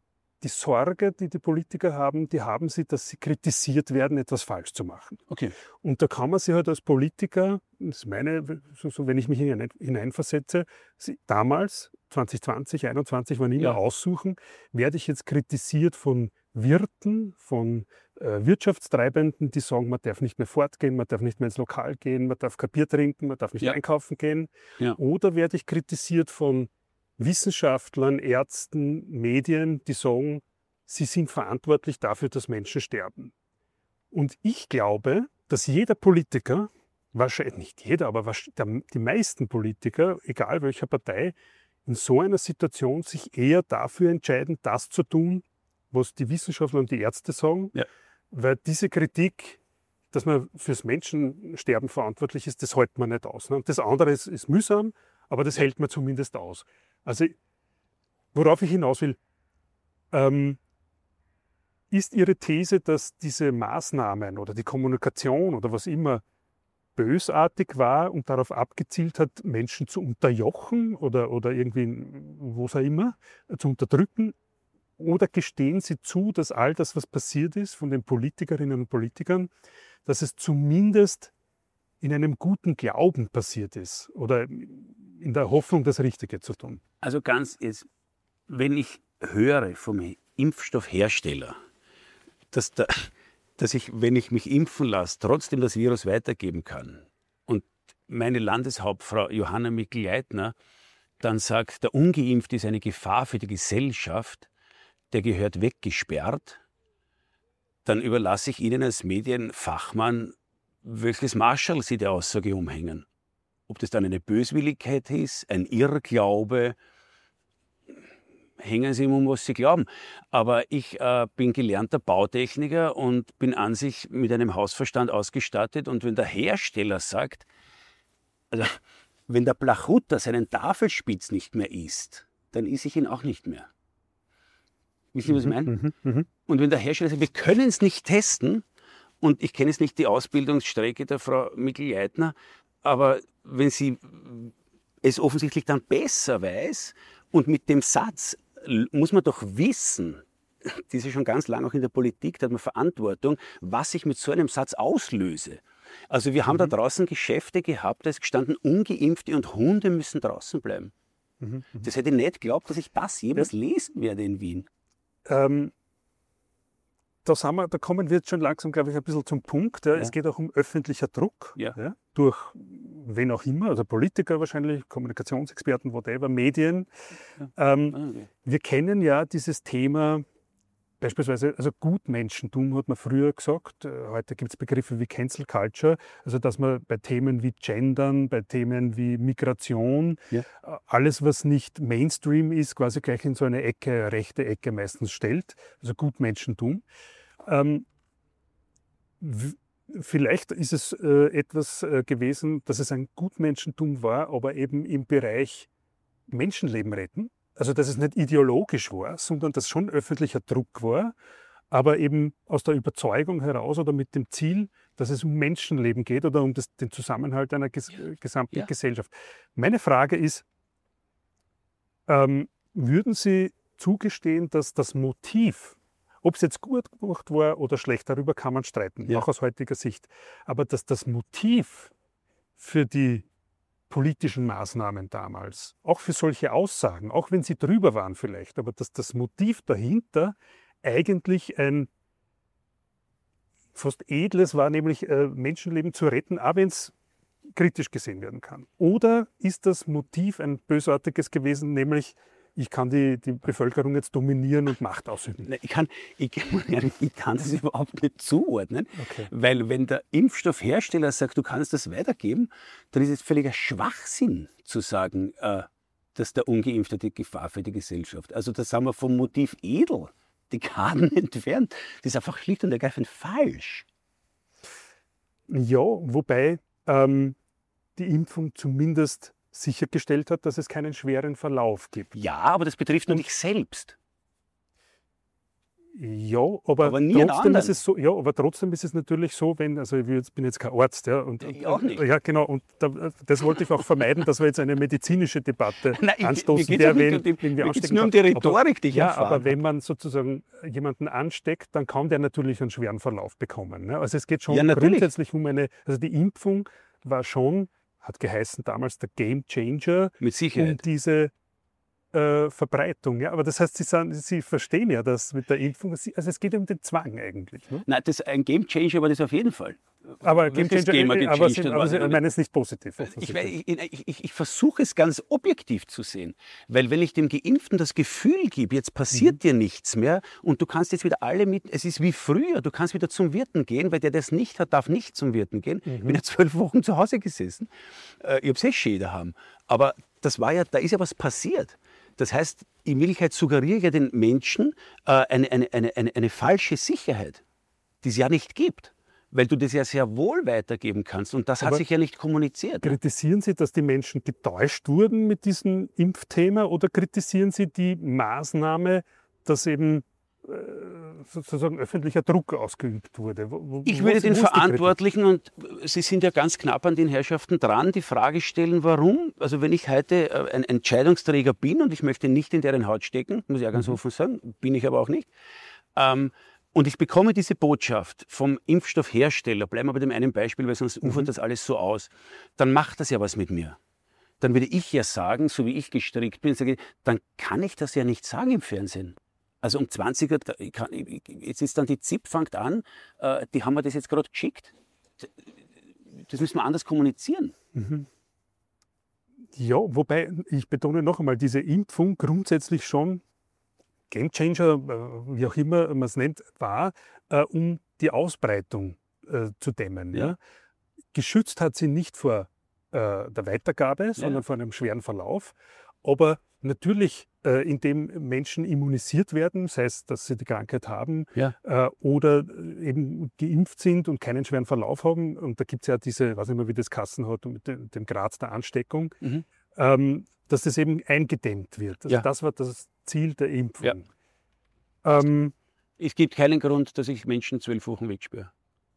die Sorge, die die Politiker haben, die haben sie, dass sie kritisiert werden, etwas falsch zu machen. Okay. Und da kann man sich halt als Politiker, das ist meine, so, so wenn ich mich hinein, hineinversetze, sie, damals, zwanzig zwanzig, einundzwanzig, wann immer Ja. aussuchen, werde ich jetzt kritisiert von Wirten, von äh, Wirtschaftstreibenden, die sagen, man darf nicht mehr fortgehen, man darf nicht mehr ins Lokal gehen, man darf kein Bier trinken, man darf nicht Ja. einkaufen gehen. Ja. Oder werde ich kritisiert von Wissenschaftlern, Ärzten, Medien, die sagen, sie sind verantwortlich dafür, dass Menschen sterben. Und ich glaube, dass jeder Politiker, wahrscheinlich nicht jeder, aber die meisten Politiker, egal welcher Partei, in so einer Situation sich eher dafür entscheiden, das zu tun, was die Wissenschaftler und die Ärzte sagen, Ja. weil diese Kritik, dass man fürs Menschensterben verantwortlich ist, das hält man nicht aus. Ne? Und das andere ist, ist mühsam, aber das hält man zumindest aus. Also, worauf ich hinaus will, ähm, ist Ihre These, dass diese Maßnahmen oder die Kommunikation oder was immer bösartig war und darauf abgezielt hat, Menschen zu unterjochen oder, oder irgendwie, was auch immer, zu unterdrücken? Oder gestehen Sie zu, dass all das, was passiert ist von den Politikerinnen und Politikern, dass es zumindest in einem guten Glauben passiert ist oder in der Hoffnung, das Richtige zu tun? Also ganz jetzt, wenn ich höre vom Impfstoffhersteller, dass, da, dass ich, wenn ich mich impfen lasse, trotzdem das Virus weitergeben kann und meine Landeshauptfrau Johanna Mikl-Leitner dann sagt, der Ungeimpfte ist eine Gefahr für die Gesellschaft, der gehört weggesperrt, dann überlasse ich Ihnen als Medienfachmann, welches Marschall Sie der Aussage umhängen. Ob das dann eine Böswilligkeit ist, ein Irrglaube, hängen Sie um, was Sie glauben. Aber ich äh, bin gelernter Bautechniker und bin an sich mit einem Hausverstand ausgestattet. Und wenn der Hersteller sagt, also wenn der Plachutter seinen Tafelspitz nicht mehr isst, dann isse ich ihn auch nicht mehr. Wissen Sie, was ich meine? Mhm, mh. Und wenn der Hersteller sagt, wir können es nicht testen, und ich kenne jetzt nicht die Ausbildungsstrecke der Frau Mikl-Leitner, aber wenn sie es offensichtlich dann besser weiß und mit dem Satz muss man doch wissen, die ist ja schon ganz lange auch in der Politik, da hat man Verantwortung, was ich mit so einem Satz auslöse. Also wir haben mhm. da draußen Geschäfte gehabt, da ist gestanden, Ungeimpfte und Hunde müssen draußen bleiben. Mhm. Das hätte ich nicht geglaubt, dass ich das jemals ja. lesen werde in Wien. Ähm, da, sind wir, da kommen wir jetzt schon langsam, glaube ich, ein bisschen zum Punkt. Ja. Ja. Es geht auch um öffentlicher Druck, ja. Ja, durch wen auch immer, also Politiker wahrscheinlich, Kommunikationsexperten, whatever, Medien. Ja. Ähm, okay. Wir kennen ja dieses Thema, beispielsweise, also Gutmenschentum hat man früher gesagt, heute gibt es Begriffe wie Cancel Culture, also dass man bei Themen wie Gendern, bei Themen wie Migration, ja. alles, was nicht Mainstream ist, quasi gleich in so eine Ecke, rechte Ecke meistens stellt, also Gutmenschentum. Ähm, vielleicht ist es äh, etwas äh, gewesen, dass es ein Gutmenschentum war, aber eben im Bereich Menschenleben retten. Also dass es nicht ideologisch war, sondern dass schon öffentlicher Druck war, aber eben aus der Überzeugung heraus oder mit dem Ziel, dass es um Menschenleben geht oder um das, den Zusammenhalt einer ges gesamten ja. Gesellschaft. Meine Frage ist, ähm, würden Sie zugestehen, dass das Motiv, ob es jetzt gut gemacht war oder schlecht, darüber kann man streiten, ja. auch aus heutiger Sicht, aber dass das Motiv für die politischen Maßnahmen damals, auch für solche Aussagen, auch wenn sie drüber waren vielleicht, aber dass das Motiv dahinter eigentlich ein fast edles war, nämlich äh, Menschenleben zu retten, auch wenn es kritisch gesehen werden kann. Oder ist das Motiv ein bösartiges gewesen, nämlich ich kann die, die Bevölkerung jetzt dominieren und Macht ausüben? Ich kann, ich, ich kann das überhaupt nicht zuordnen, okay. Weil wenn der Impfstoffhersteller sagt, du kannst das weitergeben, dann ist es völliger Schwachsinn zu sagen, äh, dass der Ungeimpfte die Gefahr für die Gesellschaft. Also da sind wir vom Motiv edel Dekaden entfernt. Das ist einfach schlicht und ergreifend falsch. Ja, wobei ähm, die Impfung zumindest sichergestellt hat, dass es keinen schweren Verlauf gibt. Ja, aber das betrifft nur dich selbst. Ja, aber, aber nie trotzdem ist es so, ja, aber trotzdem ist es natürlich so, wenn, also ich bin jetzt kein Arzt, ja, und, ich auch nicht. Ja, genau, und da, das wollte ich auch vermeiden, dass wir jetzt eine medizinische Debatte Nein, anstoßen, mir der wen, um die, wen wir anstecken. nur um die Rhetorik, aber, die ich Ja, erfahren aber wenn man sozusagen jemanden ansteckt, dann kann der natürlich einen schweren Verlauf bekommen. Ne? Also es geht schon ja, grundsätzlich um eine, also die Impfung war schon, hat geheißen damals der Game Changer, mit Sicherheit. um diese Äh, Verbreitung. Ja? Aber das heißt, Sie, sagen, Sie verstehen ja das mit der Impfung. Also es geht um den Zwang eigentlich. Ne? Nein, das ist ein Game Changer, aber das auf jeden Fall. Aber Game Changer, Game äh, aber Sie, hat, aber Sie meinen es nicht positiv. Ich, ich, ich, ich versuche es ganz objektiv zu sehen, weil wenn ich dem Geimpften das Gefühl gebe, jetzt passiert mhm. dir nichts mehr und du kannst jetzt wieder alle mit, es ist wie früher, du kannst wieder zum Wirten gehen, weil der, der das nicht hat, darf nicht zum Wirten gehen. Mhm. Ich bin ja zwölf Wochen zu Hause gesessen, äh, ich habe es eh schön daheim, aber das war ja, da ist ja was passiert. Das heißt, in Wirklichkeit suggeriere ich ja den Menschen äh, eine, eine, eine, eine, eine falsche Sicherheit, die es ja nicht gibt. Weil du das ja sehr wohl weitergeben kannst. Und das Aber hat sich ja nicht kommuniziert. Kritisieren Sie, dass die Menschen getäuscht wurden mit diesem Impfthema? Oder kritisieren Sie die Maßnahme, dass eben äh, sozusagen öffentlicher Druck ausgeübt wurde? Wo, ich würde den Verantwortlichen, und Sie sind ja ganz knapp an den Herrschaften dran, die Frage stellen, warum? Also wenn ich heute ein Entscheidungsträger bin und ich möchte nicht in deren Haut stecken, muss ich ja ganz mhm. offen sagen, bin ich aber auch nicht, ähm, und ich bekomme diese Botschaft vom Impfstoffhersteller, bleiben wir bei dem einen Beispiel, weil sonst mhm. ufert das alles so aus, dann macht das ja was mit mir. Dann würde ich ja sagen, so wie ich gestrickt bin, sage ich, dann kann ich das ja nicht sagen im Fernsehen. Also um zwanzig Uhr, jetzt ist dann die Z I P, fängt an, äh, die haben mir das jetzt gerade geschickt. Das müssen wir anders kommunizieren. Mhm. Ja, wobei, ich betone noch einmal, diese Impfung grundsätzlich schon Gamechanger, wie auch immer man es nennt, war, äh, um die Ausbreitung äh, zu dämmen. Ja. Ja? Geschützt hat sie nicht vor äh, der Weitergabe, sondern ja. vor einem schweren Verlauf. Aber natürlich, äh, indem Menschen immunisiert werden, sei es, dass sie die Krankheit haben ja. äh, oder eben geimpft sind und keinen schweren Verlauf haben. Und da gibt es ja diese, ich weiß nicht mehr, wie das Kassen hat, mit dem, dem Grad der Ansteckung, mhm. ähm, dass das eben eingedämmt wird. Also ja. das war das Ziel der Impfung. Ja. Ähm, es gibt keinen Grund, dass ich Menschen zwölf Wochen wegspüre.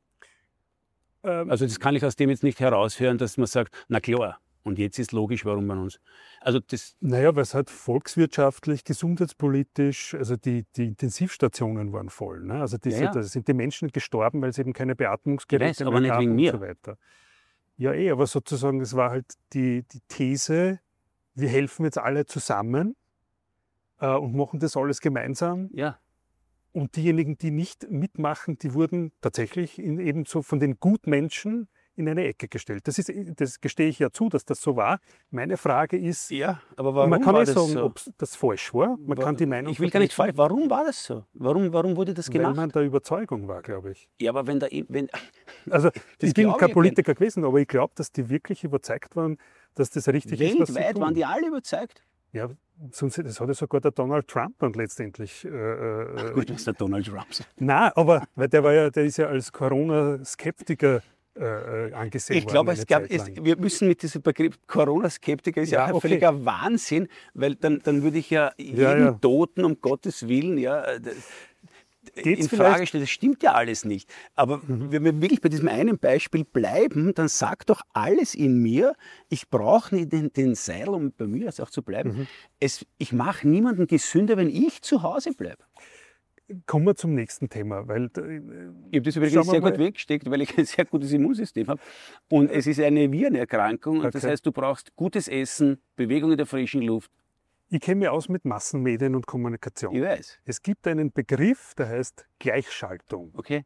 Ähm, also das kann ich aus dem jetzt nicht heraushören, dass man sagt, na klar, und jetzt ist logisch, warum man uns... Also das naja, weil es halt volkswirtschaftlich, gesundheitspolitisch, also die, die Intensivstationen waren voll. Ne? Also diese, ja, ja. da sind die Menschen gestorben, weil es eben keine Beatmungsgeräte mehr gab und so weiter. Ja eh, aber sozusagen, es war halt die, die These, wir helfen jetzt alle zusammen äh, und machen das alles gemeinsam. Ja. Und diejenigen, die nicht mitmachen, die wurden tatsächlich in, eben so von den Gutmenschen in eine Ecke gestellt. Das, ist, das gestehe ich ja zu, dass das so war. Meine Frage ist, ja, aber warum man kann war nicht das sagen, so? ob das falsch war. Man war, kann die Meinung ich will gar nicht falsch. Warum war das so? Warum, warum wurde das gemacht? Weil man der Überzeugung war, glaube ich. Ja, aber wenn da... Wenn, also ich bin kein Politiker gewesen, aber ich glaube, dass die wirklich überzeugt waren, dass das richtig weltweit ist, was sie tun. Waren die alle überzeugt? Ja, sonst, das hat ja sogar der Donald Trump dann letztendlich. Äh, Ach gut, was der Donald Trump sagt. Nein, aber weil der war ja, der ist ja als Corona-Skeptiker äh, angesehen ich worden. Ich glaube, wir müssen mit diesem Begriff Corona-Skeptiker ist ja, ja auch ein okay. völliger Wahnsinn, weil dann, dann würde ich ja jeden ja, ja. Toten um Gottes Willen ja Geht's in Frage stellen. Das stimmt ja alles nicht. Aber mhm. wenn wir wirklich bei diesem einen Beispiel bleiben, dann sagt doch alles in mir, ich brauche nicht den, den Seil, um bei mir jetzt auch zu bleiben. Mhm. Es, ich mache niemanden gesünder, wenn ich zu Hause bleibe. Kommen wir zum nächsten Thema. Weil, äh, ich habe das übrigens sehr gut weggesteckt, weil ich ein sehr gutes Immunsystem habe. Und es ist eine Virenerkrankung. Und okay. das heißt, du brauchst gutes Essen, Bewegung in der frischen Luft. Ich kenne mich aus mit Massenmedien und Kommunikation. Ich weiß. Es gibt einen Begriff, der heißt Gleichschaltung. Okay.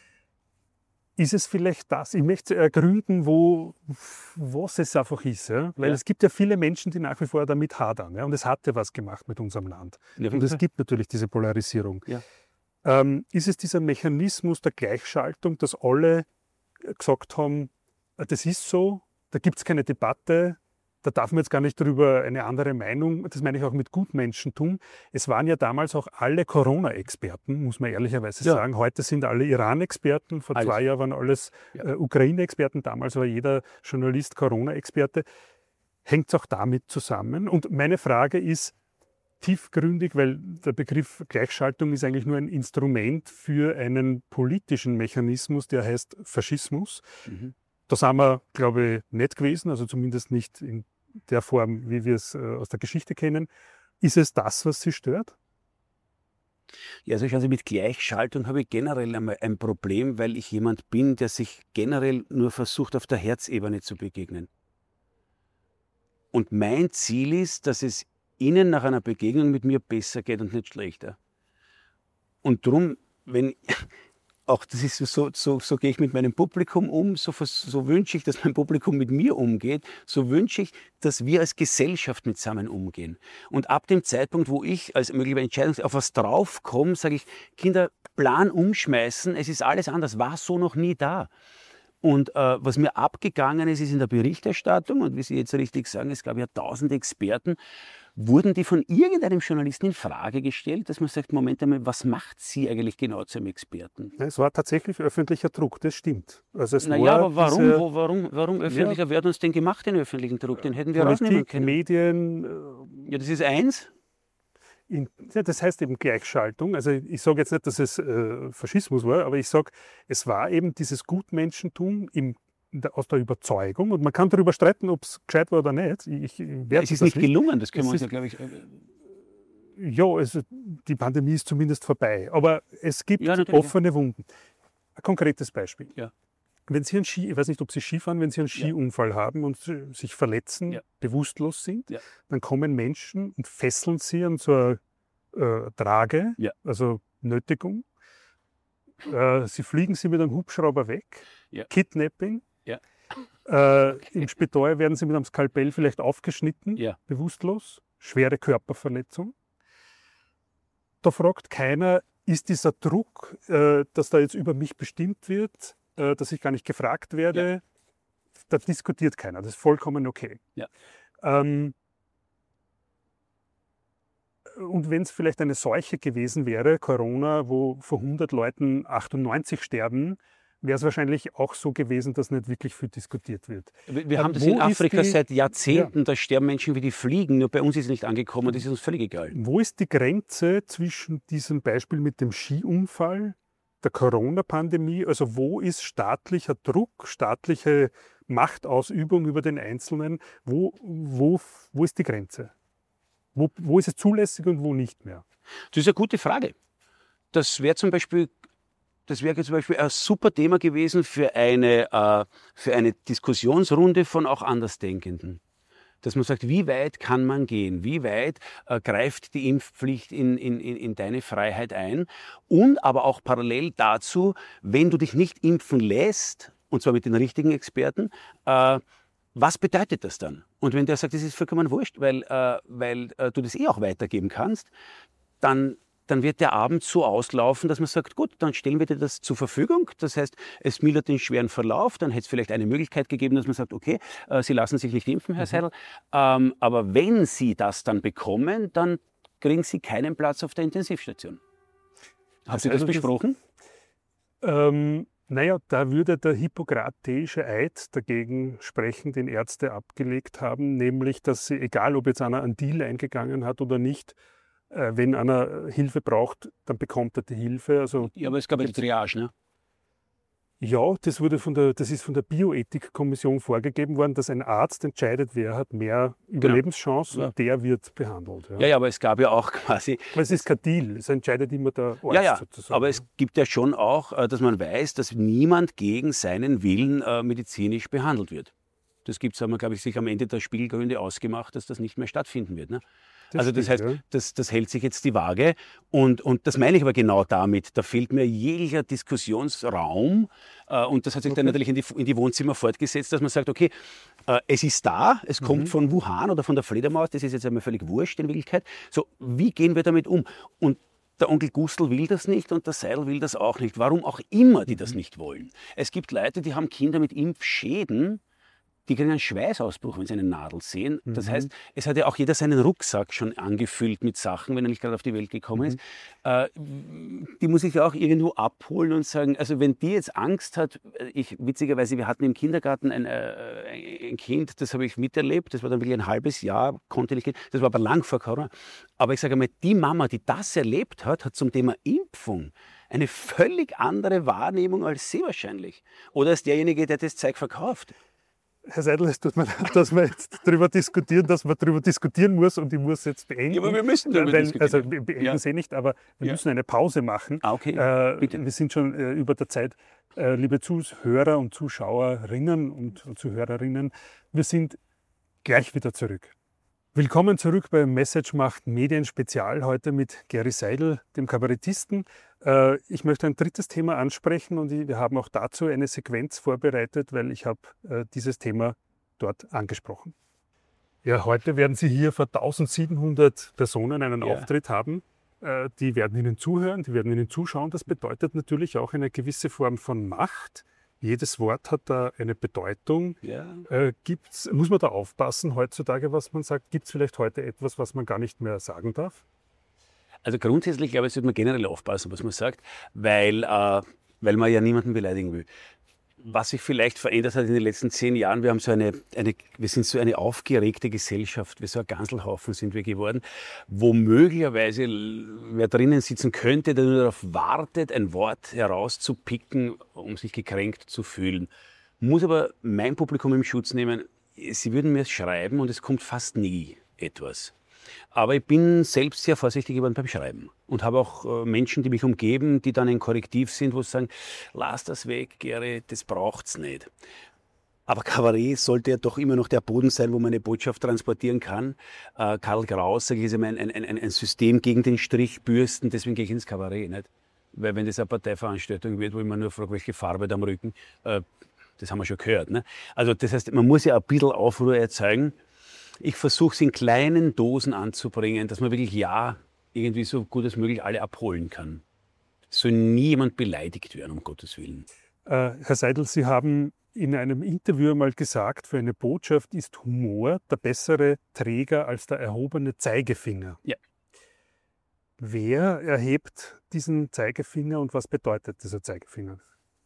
Ist es vielleicht das? Ich möchte ergründen, wo, was es einfach ist. Ja? Weil ja. es gibt ja viele Menschen, die nach wie vor damit hadern. Ja? Und es hat ja was gemacht mit unserem Land. Ja, und es gibt natürlich diese Polarisierung. Ja. Ähm, ist es dieser Mechanismus der Gleichschaltung, dass alle gesagt haben, das ist so, da gibt es keine Debatte, da darf man jetzt gar nicht darüber eine andere Meinung, das meine ich auch mit Gutmenschentum. Es waren ja damals auch alle Corona-Experten, muss man ehrlicherweise ja. sagen. Heute sind alle Iran-Experten, vor alles. zwei Jahren waren alles ja. äh, Ukraine-Experten, damals war jeder Journalist Corona-Experte. Hängt es auch damit zusammen? Und meine Frage ist, tiefgründig, weil der Begriff Gleichschaltung ist eigentlich nur ein Instrument für einen politischen Mechanismus, der heißt Faschismus. Mhm. Da sind wir, glaube ich, nicht gewesen, also zumindest nicht in der Form, wie wir es äh, aus der Geschichte kennen. Ist es das, was Sie stört? Ja, also, also mit Gleichschaltung habe ich generell einmal ein Problem, weil ich jemand bin, der sich generell nur versucht, auf der Herzebene zu begegnen. Und mein Ziel ist, dass es Ihnen nach einer Begegnung mit mir besser geht und nicht schlechter. Und darum, wenn auch das ist so, so, so gehe ich mit meinem Publikum um, so, so wünsche ich, dass mein Publikum mit mir umgeht, so wünsche ich, dass wir als Gesellschaft mit zusammen umgehen. Und ab dem Zeitpunkt, wo ich als mögliche Entscheidung auf was draufkomme, sage ich, Kinder, Plan umschmeißen, es ist alles anders, war so noch nie da. Und äh, was mir abgegangen ist, ist in der Berichterstattung, und wie Sie jetzt richtig sagen, es gab ja tausend Experten, wurden die von irgendeinem Journalisten in Frage gestellt, dass man sagt, Moment einmal, was macht Sie eigentlich genau zum Experten? Es war tatsächlich öffentlicher Druck, das stimmt. Also es naja, war aber warum, diese, wo, warum, warum öffentlicher? Ja, wer hat uns denn gemacht, den öffentlichen Druck? Den hätten wir Politik, rausnehmen können. Medien. Äh, ja, das ist eins. In, ja, das heißt eben Gleichschaltung. Also ich sage jetzt nicht, dass es äh, Faschismus war, aber ich sage, es war eben dieses Gutmenschentum im aus der Überzeugung, und man kann darüber streiten, ob es gescheit war oder nicht. Ich, ich ja, es ist nicht gelungen, das können wir uns ja, glaube ich... Ja, also die Pandemie ist zumindest vorbei, aber es gibt ja, offene ja. Wunden. Ein konkretes Beispiel. Ja. Wenn Sie einen Ski, ich weiß nicht, ob Sie Skifahren, wenn Sie einen Skiunfall ja. haben und sich verletzen, ja. bewusstlos sind, ja. dann kommen Menschen und fesseln Sie an so einer äh, Trage, ja. also Nötigung. Äh, sie fliegen Sie mit einem Hubschrauber weg, ja. Kidnapping. Ja. Äh, Im Spital werden sie mit einem Skalpell vielleicht aufgeschnitten, ja. bewusstlos, schwere Körperverletzung. Da fragt keiner, ist dieser Druck, äh, dass da jetzt über mich bestimmt wird, äh, dass ich gar nicht gefragt werde, ja. da diskutiert keiner, das ist vollkommen okay. Ja. Ähm, und wenn es vielleicht eine Seuche gewesen wäre, Corona, wo vor hundert Leuten achtundneunzig sterben, wäre es wahrscheinlich auch so gewesen, dass nicht wirklich viel diskutiert wird. Wir, wir haben das in Afrika die, seit Jahrzehnten, ja. da sterben Menschen wie die Fliegen, nur bei uns ist es nicht angekommen, das ist uns völlig egal. Wo ist die Grenze zwischen diesem Beispiel mit dem Skiunfall, der Corona-Pandemie, also wo ist staatlicher Druck, staatliche Machtausübung über den Einzelnen, wo, wo, wo ist die Grenze? Wo, wo ist es zulässig und wo nicht mehr? Das ist eine gute Frage. Das wäre zum Beispiel Das wäre zum Beispiel ein super Thema gewesen für eine, äh, für eine Diskussionsrunde von auch Andersdenkenden. Dass man sagt, wie weit kann man gehen? Wie weit äh, greift die Impfpflicht in, in, in deine Freiheit ein? Und aber auch parallel dazu, wenn du dich nicht impfen lässt, und zwar mit den richtigen Experten, äh, was bedeutet das dann? Und wenn der sagt, das ist vollkommen wurscht, weil, äh, weil äh, du das eh auch weitergeben kannst, dann dann wird der Abend so auslaufen, dass man sagt, gut, dann stellen wir dir das zur Verfügung. Das heißt, es mildert den schweren Verlauf. Dann hätte es vielleicht eine Möglichkeit gegeben, dass man sagt, okay, äh, Sie lassen sich nicht impfen, Herr mhm. Seidel. Ähm, aber wenn Sie das dann bekommen, dann kriegen Sie keinen Platz auf der Intensivstation. Haben Sie das also besprochen? Das, ähm, naja, da würde der hippokratische Eid dagegen sprechen, den Ärzte abgelegt haben, nämlich, dass sie, egal ob jetzt einer einen Deal eingegangen hat oder nicht, wenn einer Hilfe braucht, dann bekommt er die Hilfe. Also, ja, aber es gab ja die Triage, ne? Ja, das, wurde von der, das ist von der Bioethikkommission vorgegeben worden, dass ein Arzt entscheidet, wer hat mehr Überlebenschance genau. und der wird behandelt. Ja. ja, ja, aber es gab ja auch quasi... Aber es ist kein Deal, es entscheidet immer der Arzt ja, ja, sozusagen. Aber es gibt ja schon auch, dass man weiß, dass niemand gegen seinen Willen äh, medizinisch behandelt wird. Das gibt es, haben wir, glaube ich, sich am Ende der Spielgründe ausgemacht, dass das nicht mehr stattfinden wird. Ne? Das also das stimmt, heißt, ja. das, das hält sich jetzt die Waage. Und, und das meine ich aber genau damit. Da fehlt mir jeglicher Diskussionsraum. Äh, und das hat sich okay. dann natürlich in die, in die Wohnzimmer fortgesetzt, dass man sagt, okay, äh, es ist da, es mhm. kommt von Wuhan oder von der Fledermaus, das ist jetzt einmal völlig wurscht in Wirklichkeit. So, wie gehen wir damit um? Und der Onkel Gustl will das nicht und der Seidel will das auch nicht. Warum auch immer die das nicht wollen. Es gibt Leute, die haben Kinder mit Impfschäden, die kriegen einen Schweißausbruch, wenn sie eine Nadel sehen. Mhm. Das heißt, es hat ja auch jeder seinen Rucksack schon angefüllt mit Sachen, wenn er nicht gerade auf die Welt gekommen mhm. ist. Äh, die muss ich ja auch irgendwo abholen und sagen, also wenn die jetzt Angst hat, ich witzigerweise, wir hatten im Kindergarten ein, äh, ein Kind, das habe ich miterlebt, das war dann wirklich ein halbes Jahr, konnte nicht gehen, das war aber lang vor Corona. Aber ich sage mal, die Mama, die das erlebt hat, hat zum Thema Impfung eine völlig andere Wahrnehmung als Sie wahrscheinlich. Oder als derjenige, der das Zeug verkauft. Herr Seidel, es tut mir leid, dass wir jetzt darüber diskutieren, dass man darüber diskutieren muss und ich muss jetzt beenden. Ja, aber wir müssen darüber weil, diskutieren. Also wir beenden ja. sie nicht, aber wir ja. müssen eine Pause machen. Ah, okay. Äh, Bitte. Wir sind schon äh, über der Zeit. Äh, liebe Zuhörer und Zuschauerinnen und Zuhörerinnen, wir sind gleich wieder zurück. Willkommen zurück bei Message macht Medien Spezial, heute mit Gary Seidel, dem Kabarettisten. Ich möchte ein drittes Thema ansprechen und wir haben auch dazu eine Sequenz vorbereitet, weil ich habe dieses Thema dort angesprochen. Ja, heute werden Sie hier vor eintausendsiebenhundert Personen einen ja. Auftritt haben. Die werden Ihnen zuhören, die werden Ihnen zuschauen. Das bedeutet natürlich auch eine gewisse Form von Macht. Jedes Wort hat da eine Bedeutung. Ja. Äh, gibt's, muss man da aufpassen heutzutage, was man sagt? Gibt es vielleicht heute etwas, was man gar nicht mehr sagen darf? Also grundsätzlich, glaube ich, sollte man generell aufpassen, was man sagt, weil, äh, weil man ja niemanden beleidigen will. Was sich vielleicht verändert hat in den letzten zehn Jahren, wir haben so eine, eine, wir sind so eine aufgeregte Gesellschaft, wie so ein Ganselhaufen sind wir geworden, wo möglicherweise wer drinnen sitzen könnte, der nur darauf wartet, ein Wort herauszupicken, um sich gekränkt zu fühlen. Muss aber mein Publikum im Schutz nehmen, sie würden mir schreiben und es kommt fast nie etwas. Aber ich bin selbst sehr vorsichtig geworden beim Schreiben und habe auch äh, Menschen, die mich umgeben, die dann ein Korrektiv sind, wo sie sagen, lass das weg, Gary, das braucht's nicht. Aber Kabarett sollte ja doch immer noch der Boden sein, wo man eine Botschaft transportieren kann. Äh, Karl Kraus, sage ich, ist immer ein, ein, ein, ein System gegen den Strich bürsten, deswegen gehe ich ins Kabarett, nicht? Weil wenn das eine Parteiveranstaltung wird, wo ich mir nur frage, welche Farbe da am Rücken, äh, das haben wir schon gehört. Ne? Also das heißt, man muss ja ein bisschen Aufruhr erzeugen. Ich versuche es in kleinen Dosen anzubringen, dass man wirklich ja irgendwie so gut als möglich alle abholen kann. Es soll nie jemand beleidigt werden, um Gottes Willen. Äh, Herr Seidel, Sie haben in einem Interview einmal gesagt, für eine Botschaft ist Humor der bessere Träger als der erhobene Zeigefinger. Ja. Wer erhebt diesen Zeigefinger und was bedeutet dieser Zeigefinger?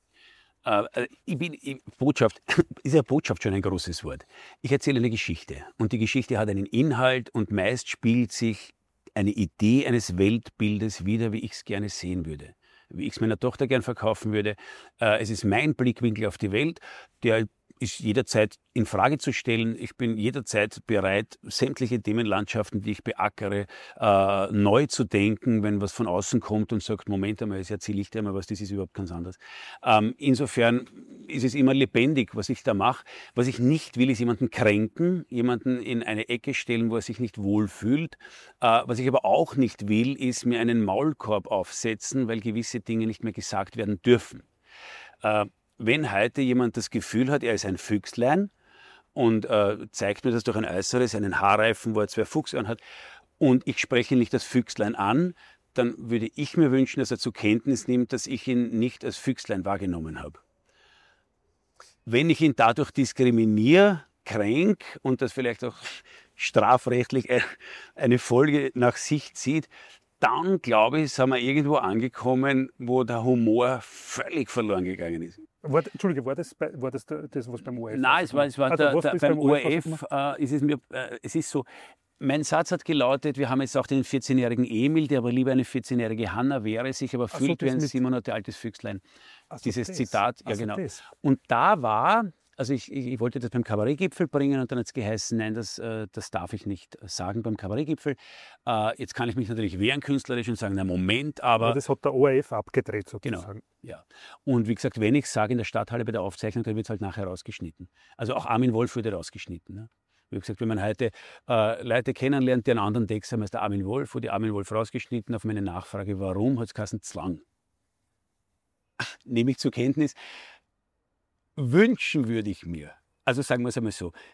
Ich bin, ich, Botschaft, ist ja Botschaft schon ein großes Wort. Ich erzähle eine Geschichte und die Geschichte hat einen Inhalt und meist spielt sich eine Idee eines Weltbildes wider, wie ich es gerne sehen würde, wie ich es meiner Tochter gern verkaufen würde. Es ist mein Blickwinkel auf die Welt, der ist jederzeit in Frage zu stellen. Ich bin jederzeit bereit, sämtliche Themenlandschaften, die ich beackere, äh, neu zu denken, wenn was von außen kommt und sagt, Moment einmal, jetzt erzähle ich dir mal was, das ist überhaupt ganz anders. Ähm, insofern ist es immer lebendig, was ich da mache. Was ich nicht will, ist jemanden kränken, jemanden in eine Ecke stellen, wo er sich nicht wohlfühlt. Äh, was ich aber auch nicht will, ist mir einen Maulkorb aufsetzen, weil gewisse Dinge nicht mehr gesagt werden dürfen. Äh, Wenn heute jemand das Gefühl hat, er ist ein Füchslein und äh, zeigt mir das durch ein Äußeres, einen Haarreifen, wo er zwei Fuchsöhren hat, und ich spreche ihn nicht als Füchslein an, dann würde ich mir wünschen, dass er zur Kenntnis nimmt, dass ich ihn nicht als Füchslein wahrgenommen habe. Wenn ich ihn dadurch diskriminiere, kränk und das vielleicht auch strafrechtlich eine Folge nach sich zieht, dann, glaube ich, sind wir irgendwo angekommen, wo der Humor völlig verloren gegangen ist. War, Entschuldige, war das, bei, war das das, was beim O R F? Nein, es war, es war also, der, der, beim, beim O R F, äh, ist es mir, äh, es ist so, mein Satz hat gelautet, wir haben jetzt auch den vierzehnjährigen Emil, der aber lieber eine vierzehnjährige Hanna wäre, sich aber fühlt so, wie ein sieben Monate altes Füchslein. So, Dieses das. Zitat, ja so, genau. Das. Und da war... Also ich, ich, ich wollte das beim Kabarettgipfel bringen und dann hat es geheißen, nein, das, äh, das darf ich nicht sagen beim Kabarettgipfel. Äh, jetzt kann ich mich natürlich wehren künstlerisch und sagen, na Moment, aber... aber das hat der O R F abgedreht sozusagen. Genau, ja. Und wie gesagt, wenn ich es sage in der Stadthalle bei der Aufzeichnung, dann wird es halt nachher rausgeschnitten. Also auch Armin Wolf wurde rausgeschnitten. Ne? Wie gesagt, wenn man heute äh, Leute kennenlernt, die einen anderen Text haben als der Armin Wolf, wurde Armin Wolf rausgeschnitten. Auf meine Nachfrage, warum, hat es geheißen, zu lang. Nehme ich zur Kenntnis. Wünschen würde ich mir, also sagen wir es einmal so,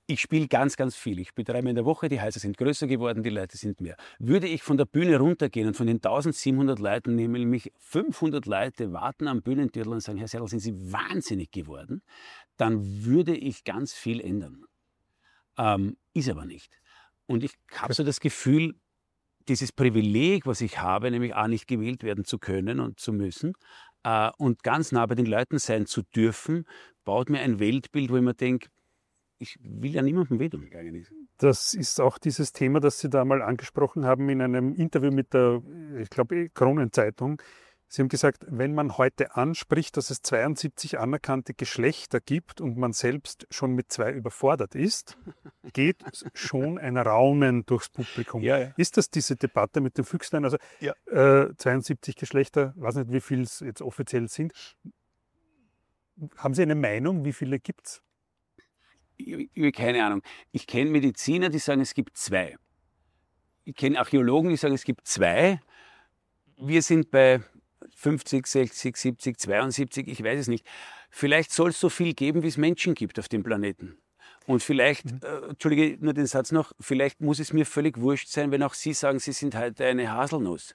Ich spiele ganz, ganz viel. Ich spiele dreimal in der Woche, die Häuser sind größer geworden, die Leute sind mehr. Würde ich von der Bühne runtergehen und von den eintausendsiebenhundert Leuten nämlich fünfhundert Leute warten am Bühnentürl und sagen, Herr Seidel, sind Sie wahnsinnig geworden, dann würde ich ganz viel ändern. Ähm, ist aber nicht. Und ich habe so das Gefühl, dieses Privileg, was ich habe, nämlich auch nicht gewählt werden zu können und zu müssen äh, und ganz nah bei den Leuten sein zu dürfen, baut mir ein Weltbild, wo ich mir denke, ich will ja niemandem wehtun. Das ist auch dieses Thema, das Sie da mal angesprochen haben in einem Interview mit der, ich glaube, Kronenzeitung. Sie haben gesagt, wenn man heute anspricht, dass es zweiundsiebzig anerkannte Geschlechter gibt und man selbst schon mit zwei überfordert ist, geht schon ein Raunen durchs Publikum. Ja, ja. Ist das diese Debatte mit dem Füchslein? Also ja. äh, zweiundsiebzig Geschlechter, ich weiß nicht, wie viele es jetzt offiziell sind. Haben Sie eine Meinung, wie viele gibt es? Ich, ich, keine Ahnung. Ich kenne Mediziner, die sagen, es gibt zwei. Ich kenne Archäologen, die sagen, es gibt zwei. Wir sind bei fünfzig, sechzig, siebzig, zweiundsiebzig, ich weiß es nicht. Vielleicht soll es so viel geben, wie es Menschen gibt auf dem Planeten. Und vielleicht, mhm. äh, Entschuldige, nur den Satz noch, vielleicht muss es mir völlig wurscht sein, wenn auch Sie sagen, Sie sind heute eine Haselnuss.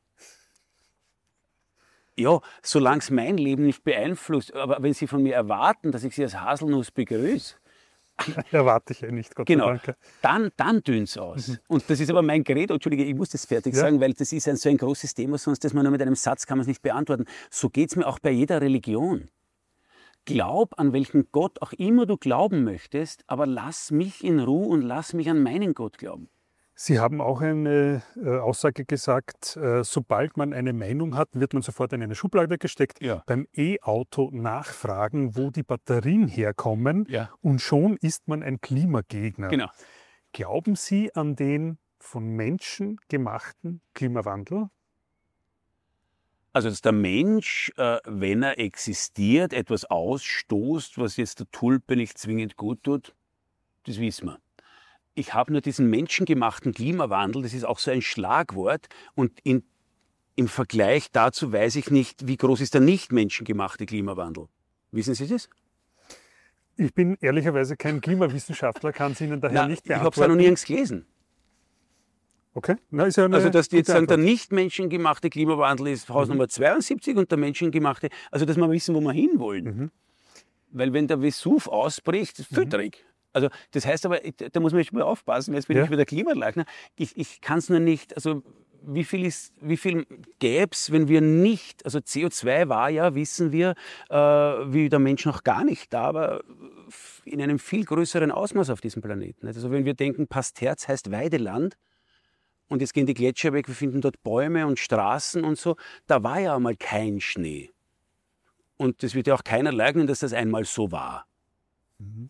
Ja, solange es mein Leben nicht beeinflusst, aber wenn Sie von mir erwarten, dass ich Sie als Haselnuss begrüße, erwarte ich ja nicht, Gott genau, sei Dank. Dann, dann dünn es aus. Mhm. Und das ist aber mein Credo, Entschuldige, ich muss das fertig ja. sagen, weil das ist ein so ein großes Thema, sonst dass man nur mit einem Satz kann man es nicht beantworten. So geht es mir auch bei jeder Religion. Glaub an welchen Gott auch immer du glauben möchtest, aber lass mich in Ruhe und lass mich an meinen Gott glauben. Sie haben auch eine äh, Aussage gesagt, äh, sobald man eine Meinung hat, wird man sofort in eine Schublade gesteckt. Ja. Beim E-Auto nachfragen, wo die Batterien herkommen ja. und schon ist man ein Klimagegner. Genau. Glauben Sie an den von Menschen gemachten Klimawandel? Also dass der Mensch, äh, wenn er existiert, etwas ausstoßt, was jetzt der Tulpe nicht zwingend gut tut, das wissen wir. Ich habe nur diesen menschengemachten Klimawandel, das ist auch so ein Schlagwort und in, im Vergleich dazu weiß ich nicht, wie groß ist der nicht menschengemachte Klimawandel. Wissen Sie das? Ich bin ehrlicherweise kein Klimawissenschaftler, kann es Ihnen daher Na, nicht beantworten. Ich habe es beantworten. noch nirgends gelesen. Okay. Na, ist ja eine also dass die jetzt sagen, der Antwort. nicht menschengemachte Klimawandel ist Haus mhm. Nummer zweiundsiebzig und der menschengemachte, also dass wir wissen, wo wir hinwollen. Mhm. Weil wenn der Vesuv ausbricht, ist filterig. Mhm. Also das heißt aber, da muss man jetzt mal aufpassen, jetzt bin ja. ich wieder Klimaleugner. Ich, ich kann es nur nicht, also wie viel, ist, wie viel gäbe es, wenn wir nicht, also C O zwei war ja, wissen wir, äh, wie der Mensch noch gar nicht da war, in einem viel größeren Ausmaß auf diesem Planeten. Also wenn wir denken, Pasterz heißt Weideland und jetzt gehen die Gletscher weg, wir finden dort Bäume und Straßen und so, da war ja einmal kein Schnee. Und das wird ja auch keiner leugnen, dass das einmal so war. Mhm.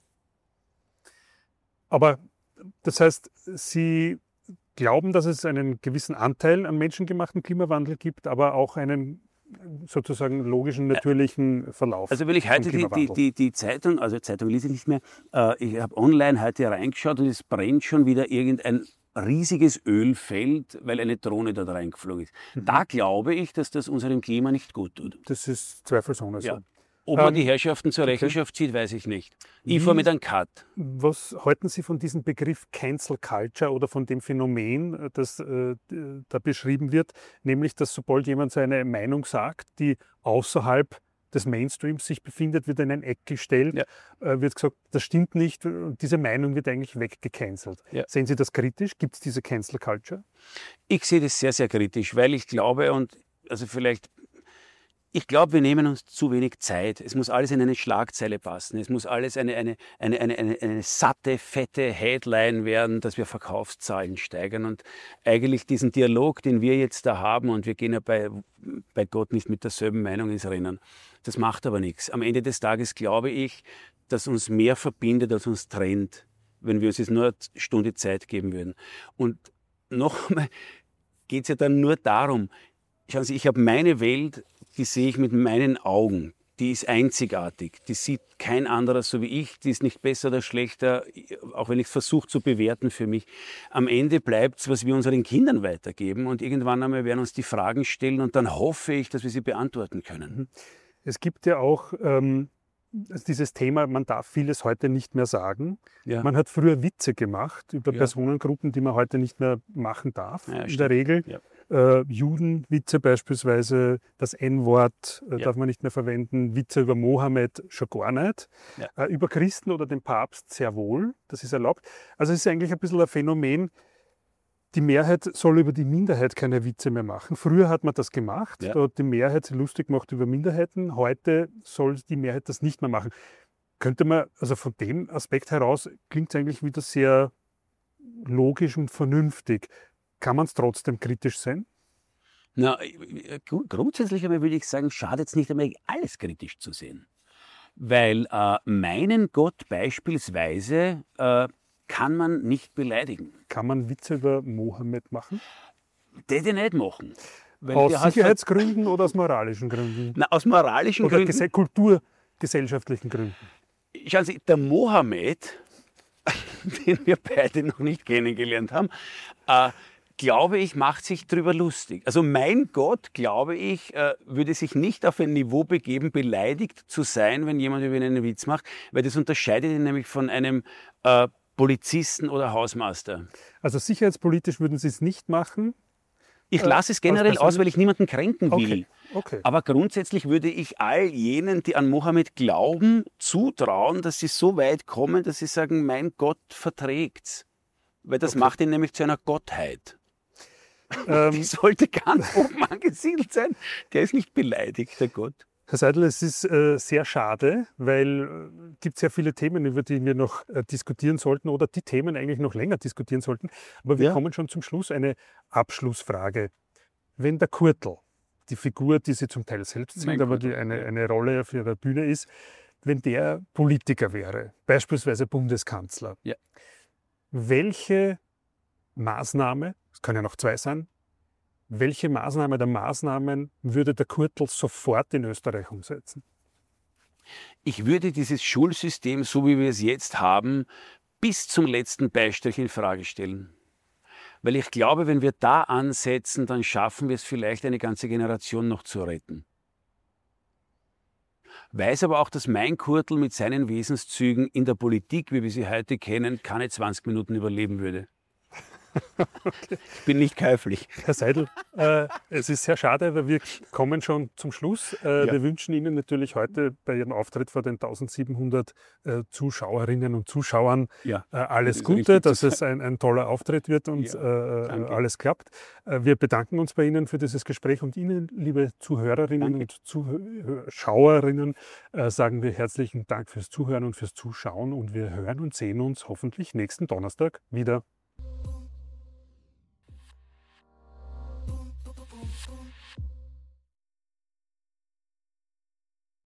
Aber das heißt, Sie glauben, dass es einen gewissen Anteil an menschengemachten Klimawandel gibt, aber auch einen sozusagen logischen, natürlichen Verlauf. Also wenn ich heute die, die, die, die Zeitung, also Zeitung lese ich nicht mehr, äh, ich habe online heute reingeschaut und es brennt schon wieder irgendein riesiges Ölfeld, weil eine Drohne dort reingeflogen ist. Mhm. Da glaube ich, dass das unserem Klima nicht gut tut. Das ist zweifelsohne so. Ja. Ob man ähm, die Herrschaften zur Rechenschaft okay. zieht, weiß ich nicht. Ich fahre mit einem Cut. Was halten Sie von diesem Begriff Cancel Culture oder von dem Phänomen, das äh, da beschrieben wird, nämlich, dass sobald jemand seine Meinung sagt, die außerhalb des Mainstreams sich befindet, wird in ein Eck gestellt, ja. äh, wird gesagt, das stimmt nicht, und diese Meinung wird eigentlich weggecancelt. Ja. Sehen Sie das kritisch? Gibt es diese Cancel Culture? Ich sehe das sehr, sehr kritisch, weil ich glaube, und also vielleicht Ich glaube, wir nehmen uns zu wenig Zeit. Es muss alles in eine Schlagzeile passen. Es muss alles eine, eine, eine, eine, eine, eine satte, fette Headline werden, dass wir Verkaufszahlen steigern. Und eigentlich diesen Dialog, den wir jetzt da haben, und wir gehen ja bei, bei Gott nicht mit derselben Meinung ins Rennen, das macht aber nichts. Am Ende des Tages glaube ich, dass uns mehr verbindet, als uns trennt, wenn wir uns jetzt nur eine Stunde Zeit geben würden. Und noch einmal geht es ja dann nur darum, schauen Sie, ich habe meine Welt, die sehe ich mit meinen Augen. Die ist einzigartig. Die sieht kein anderer so wie ich. Die ist nicht besser oder schlechter, auch wenn ich es versuche zu bewerten für mich. Am Ende bleibt es, was wir unseren Kindern weitergeben. Und irgendwann einmal werden uns die Fragen stellen und dann hoffe ich, dass wir sie beantworten können. Es gibt ja auch ähm, dieses Thema, man darf vieles heute nicht mehr sagen. Ja. Man hat früher Witze gemacht über Ja. Personengruppen, die man heute nicht mehr machen darf, Ja, in stimmt. der Regel. Ja. Äh, Judenwitze beispielsweise, das En-Wort äh, Ja. darf man nicht mehr verwenden, Witze über Mohammed schon gar nicht, Ja. äh, über Christen oder den Papst sehr wohl, das ist erlaubt. Also es ist eigentlich ein bisschen ein Phänomen, die Mehrheit soll über die Minderheit keine Witze mehr machen. Früher hat man das gemacht, Ja. da hat die Mehrheit sich lustig gemacht über Minderheiten, heute soll die Mehrheit das nicht mehr machen. Könnte man, also von dem Aspekt heraus, klingt es eigentlich wieder sehr logisch und vernünftig. Kann man es trotzdem kritisch sehen? Na, gru- grundsätzlich einmal würde ich sagen, schadet es nicht einmal, alles kritisch zu sehen. Weil äh, meinen Gott beispielsweise äh, kann man nicht beleidigen. Kann man Witze über Mohammed machen? Das hätte ich nicht machen. Weil Aus der hat Sicherheitsgründen oder aus moralischen Gründen? Na, aus moralischen Oder Gründen. gese- kulturgesellschaftlichen Gründen? Schauen Sie, der Mohammed, den wir beide noch nicht kennengelernt haben, äh, glaube ich, macht sich darüber lustig. Also mein Gott, glaube ich, äh, würde sich nicht auf ein Niveau begeben, beleidigt zu sein, wenn jemand über ihn einen Witz macht, weil das unterscheidet ihn nämlich von einem äh, Polizisten oder Hausmeister. Also sicherheitspolitisch würden Sie es nicht machen? Ich Äh, lasse es aus generell aus, persönlich- weil ich niemanden kränken will. Okay, okay. Aber grundsätzlich würde ich all jenen, die an Mohammed glauben, zutrauen, dass sie so weit kommen, dass sie sagen, mein Gott verträgt's. Weil das Okay. macht ihn nämlich zu einer Gittheit. Die Ähm, sollte ganz oben angesiedelt sein. Der ist nicht beleidigt, der Gott. Herr Seidel, es ist äh, sehr schade, weil es äh, gibt sehr viele Themen, über die wir noch äh, diskutieren sollten oder die Themen eigentlich noch länger diskutieren sollten. Aber wir Ja. kommen schon zum Schluss. Eine Abschlussfrage. Wenn der Kurtl, die Figur, die Sie zum Teil selbst sind, Mein aber Kurtl, die eine, ja. eine Rolle auf Ihrer Bühne ist, wenn der Politiker wäre, beispielsweise Bundeskanzler, Ja. welche Maßnahme, es können ja noch zwei sein, welche Maßnahme der Maßnahmen würde der Kurtl sofort in Österreich umsetzen? Ich würde dieses Schulsystem, so wie wir es jetzt haben, bis zum letzten Beistrich in Frage stellen. Weil ich glaube, wenn wir da ansetzen, dann schaffen wir es vielleicht, eine ganze Generation noch zu retten. Weiß aber auch, dass mein Kurtl mit seinen Wesenszügen in der Politik, wie wir sie heute kennen, keine zwanzig Minuten überleben würde. Ich bin nicht käuflich. Herr Seidel, äh, es ist sehr schade, weil wir kommen schon zum Schluss. Äh, Ja. Wir wünschen Ihnen natürlich heute bei Ihrem Auftritt vor den eintausendsiebenhundert äh, Zuschauerinnen und Zuschauern Ja, äh, alles das ist Gute, richtig zu dass es ein, ein toller Auftritt wird und Ja, äh, danke. alles klappt. Äh, wir bedanken uns bei Ihnen für dieses Gespräch und Ihnen, liebe Zuhörerinnen Danke. und Zuschauerinnen, äh, sagen wir herzlichen Dank fürs Zuhören und fürs Zuschauen und wir hören und sehen uns hoffentlich nächsten Donnerstag wieder.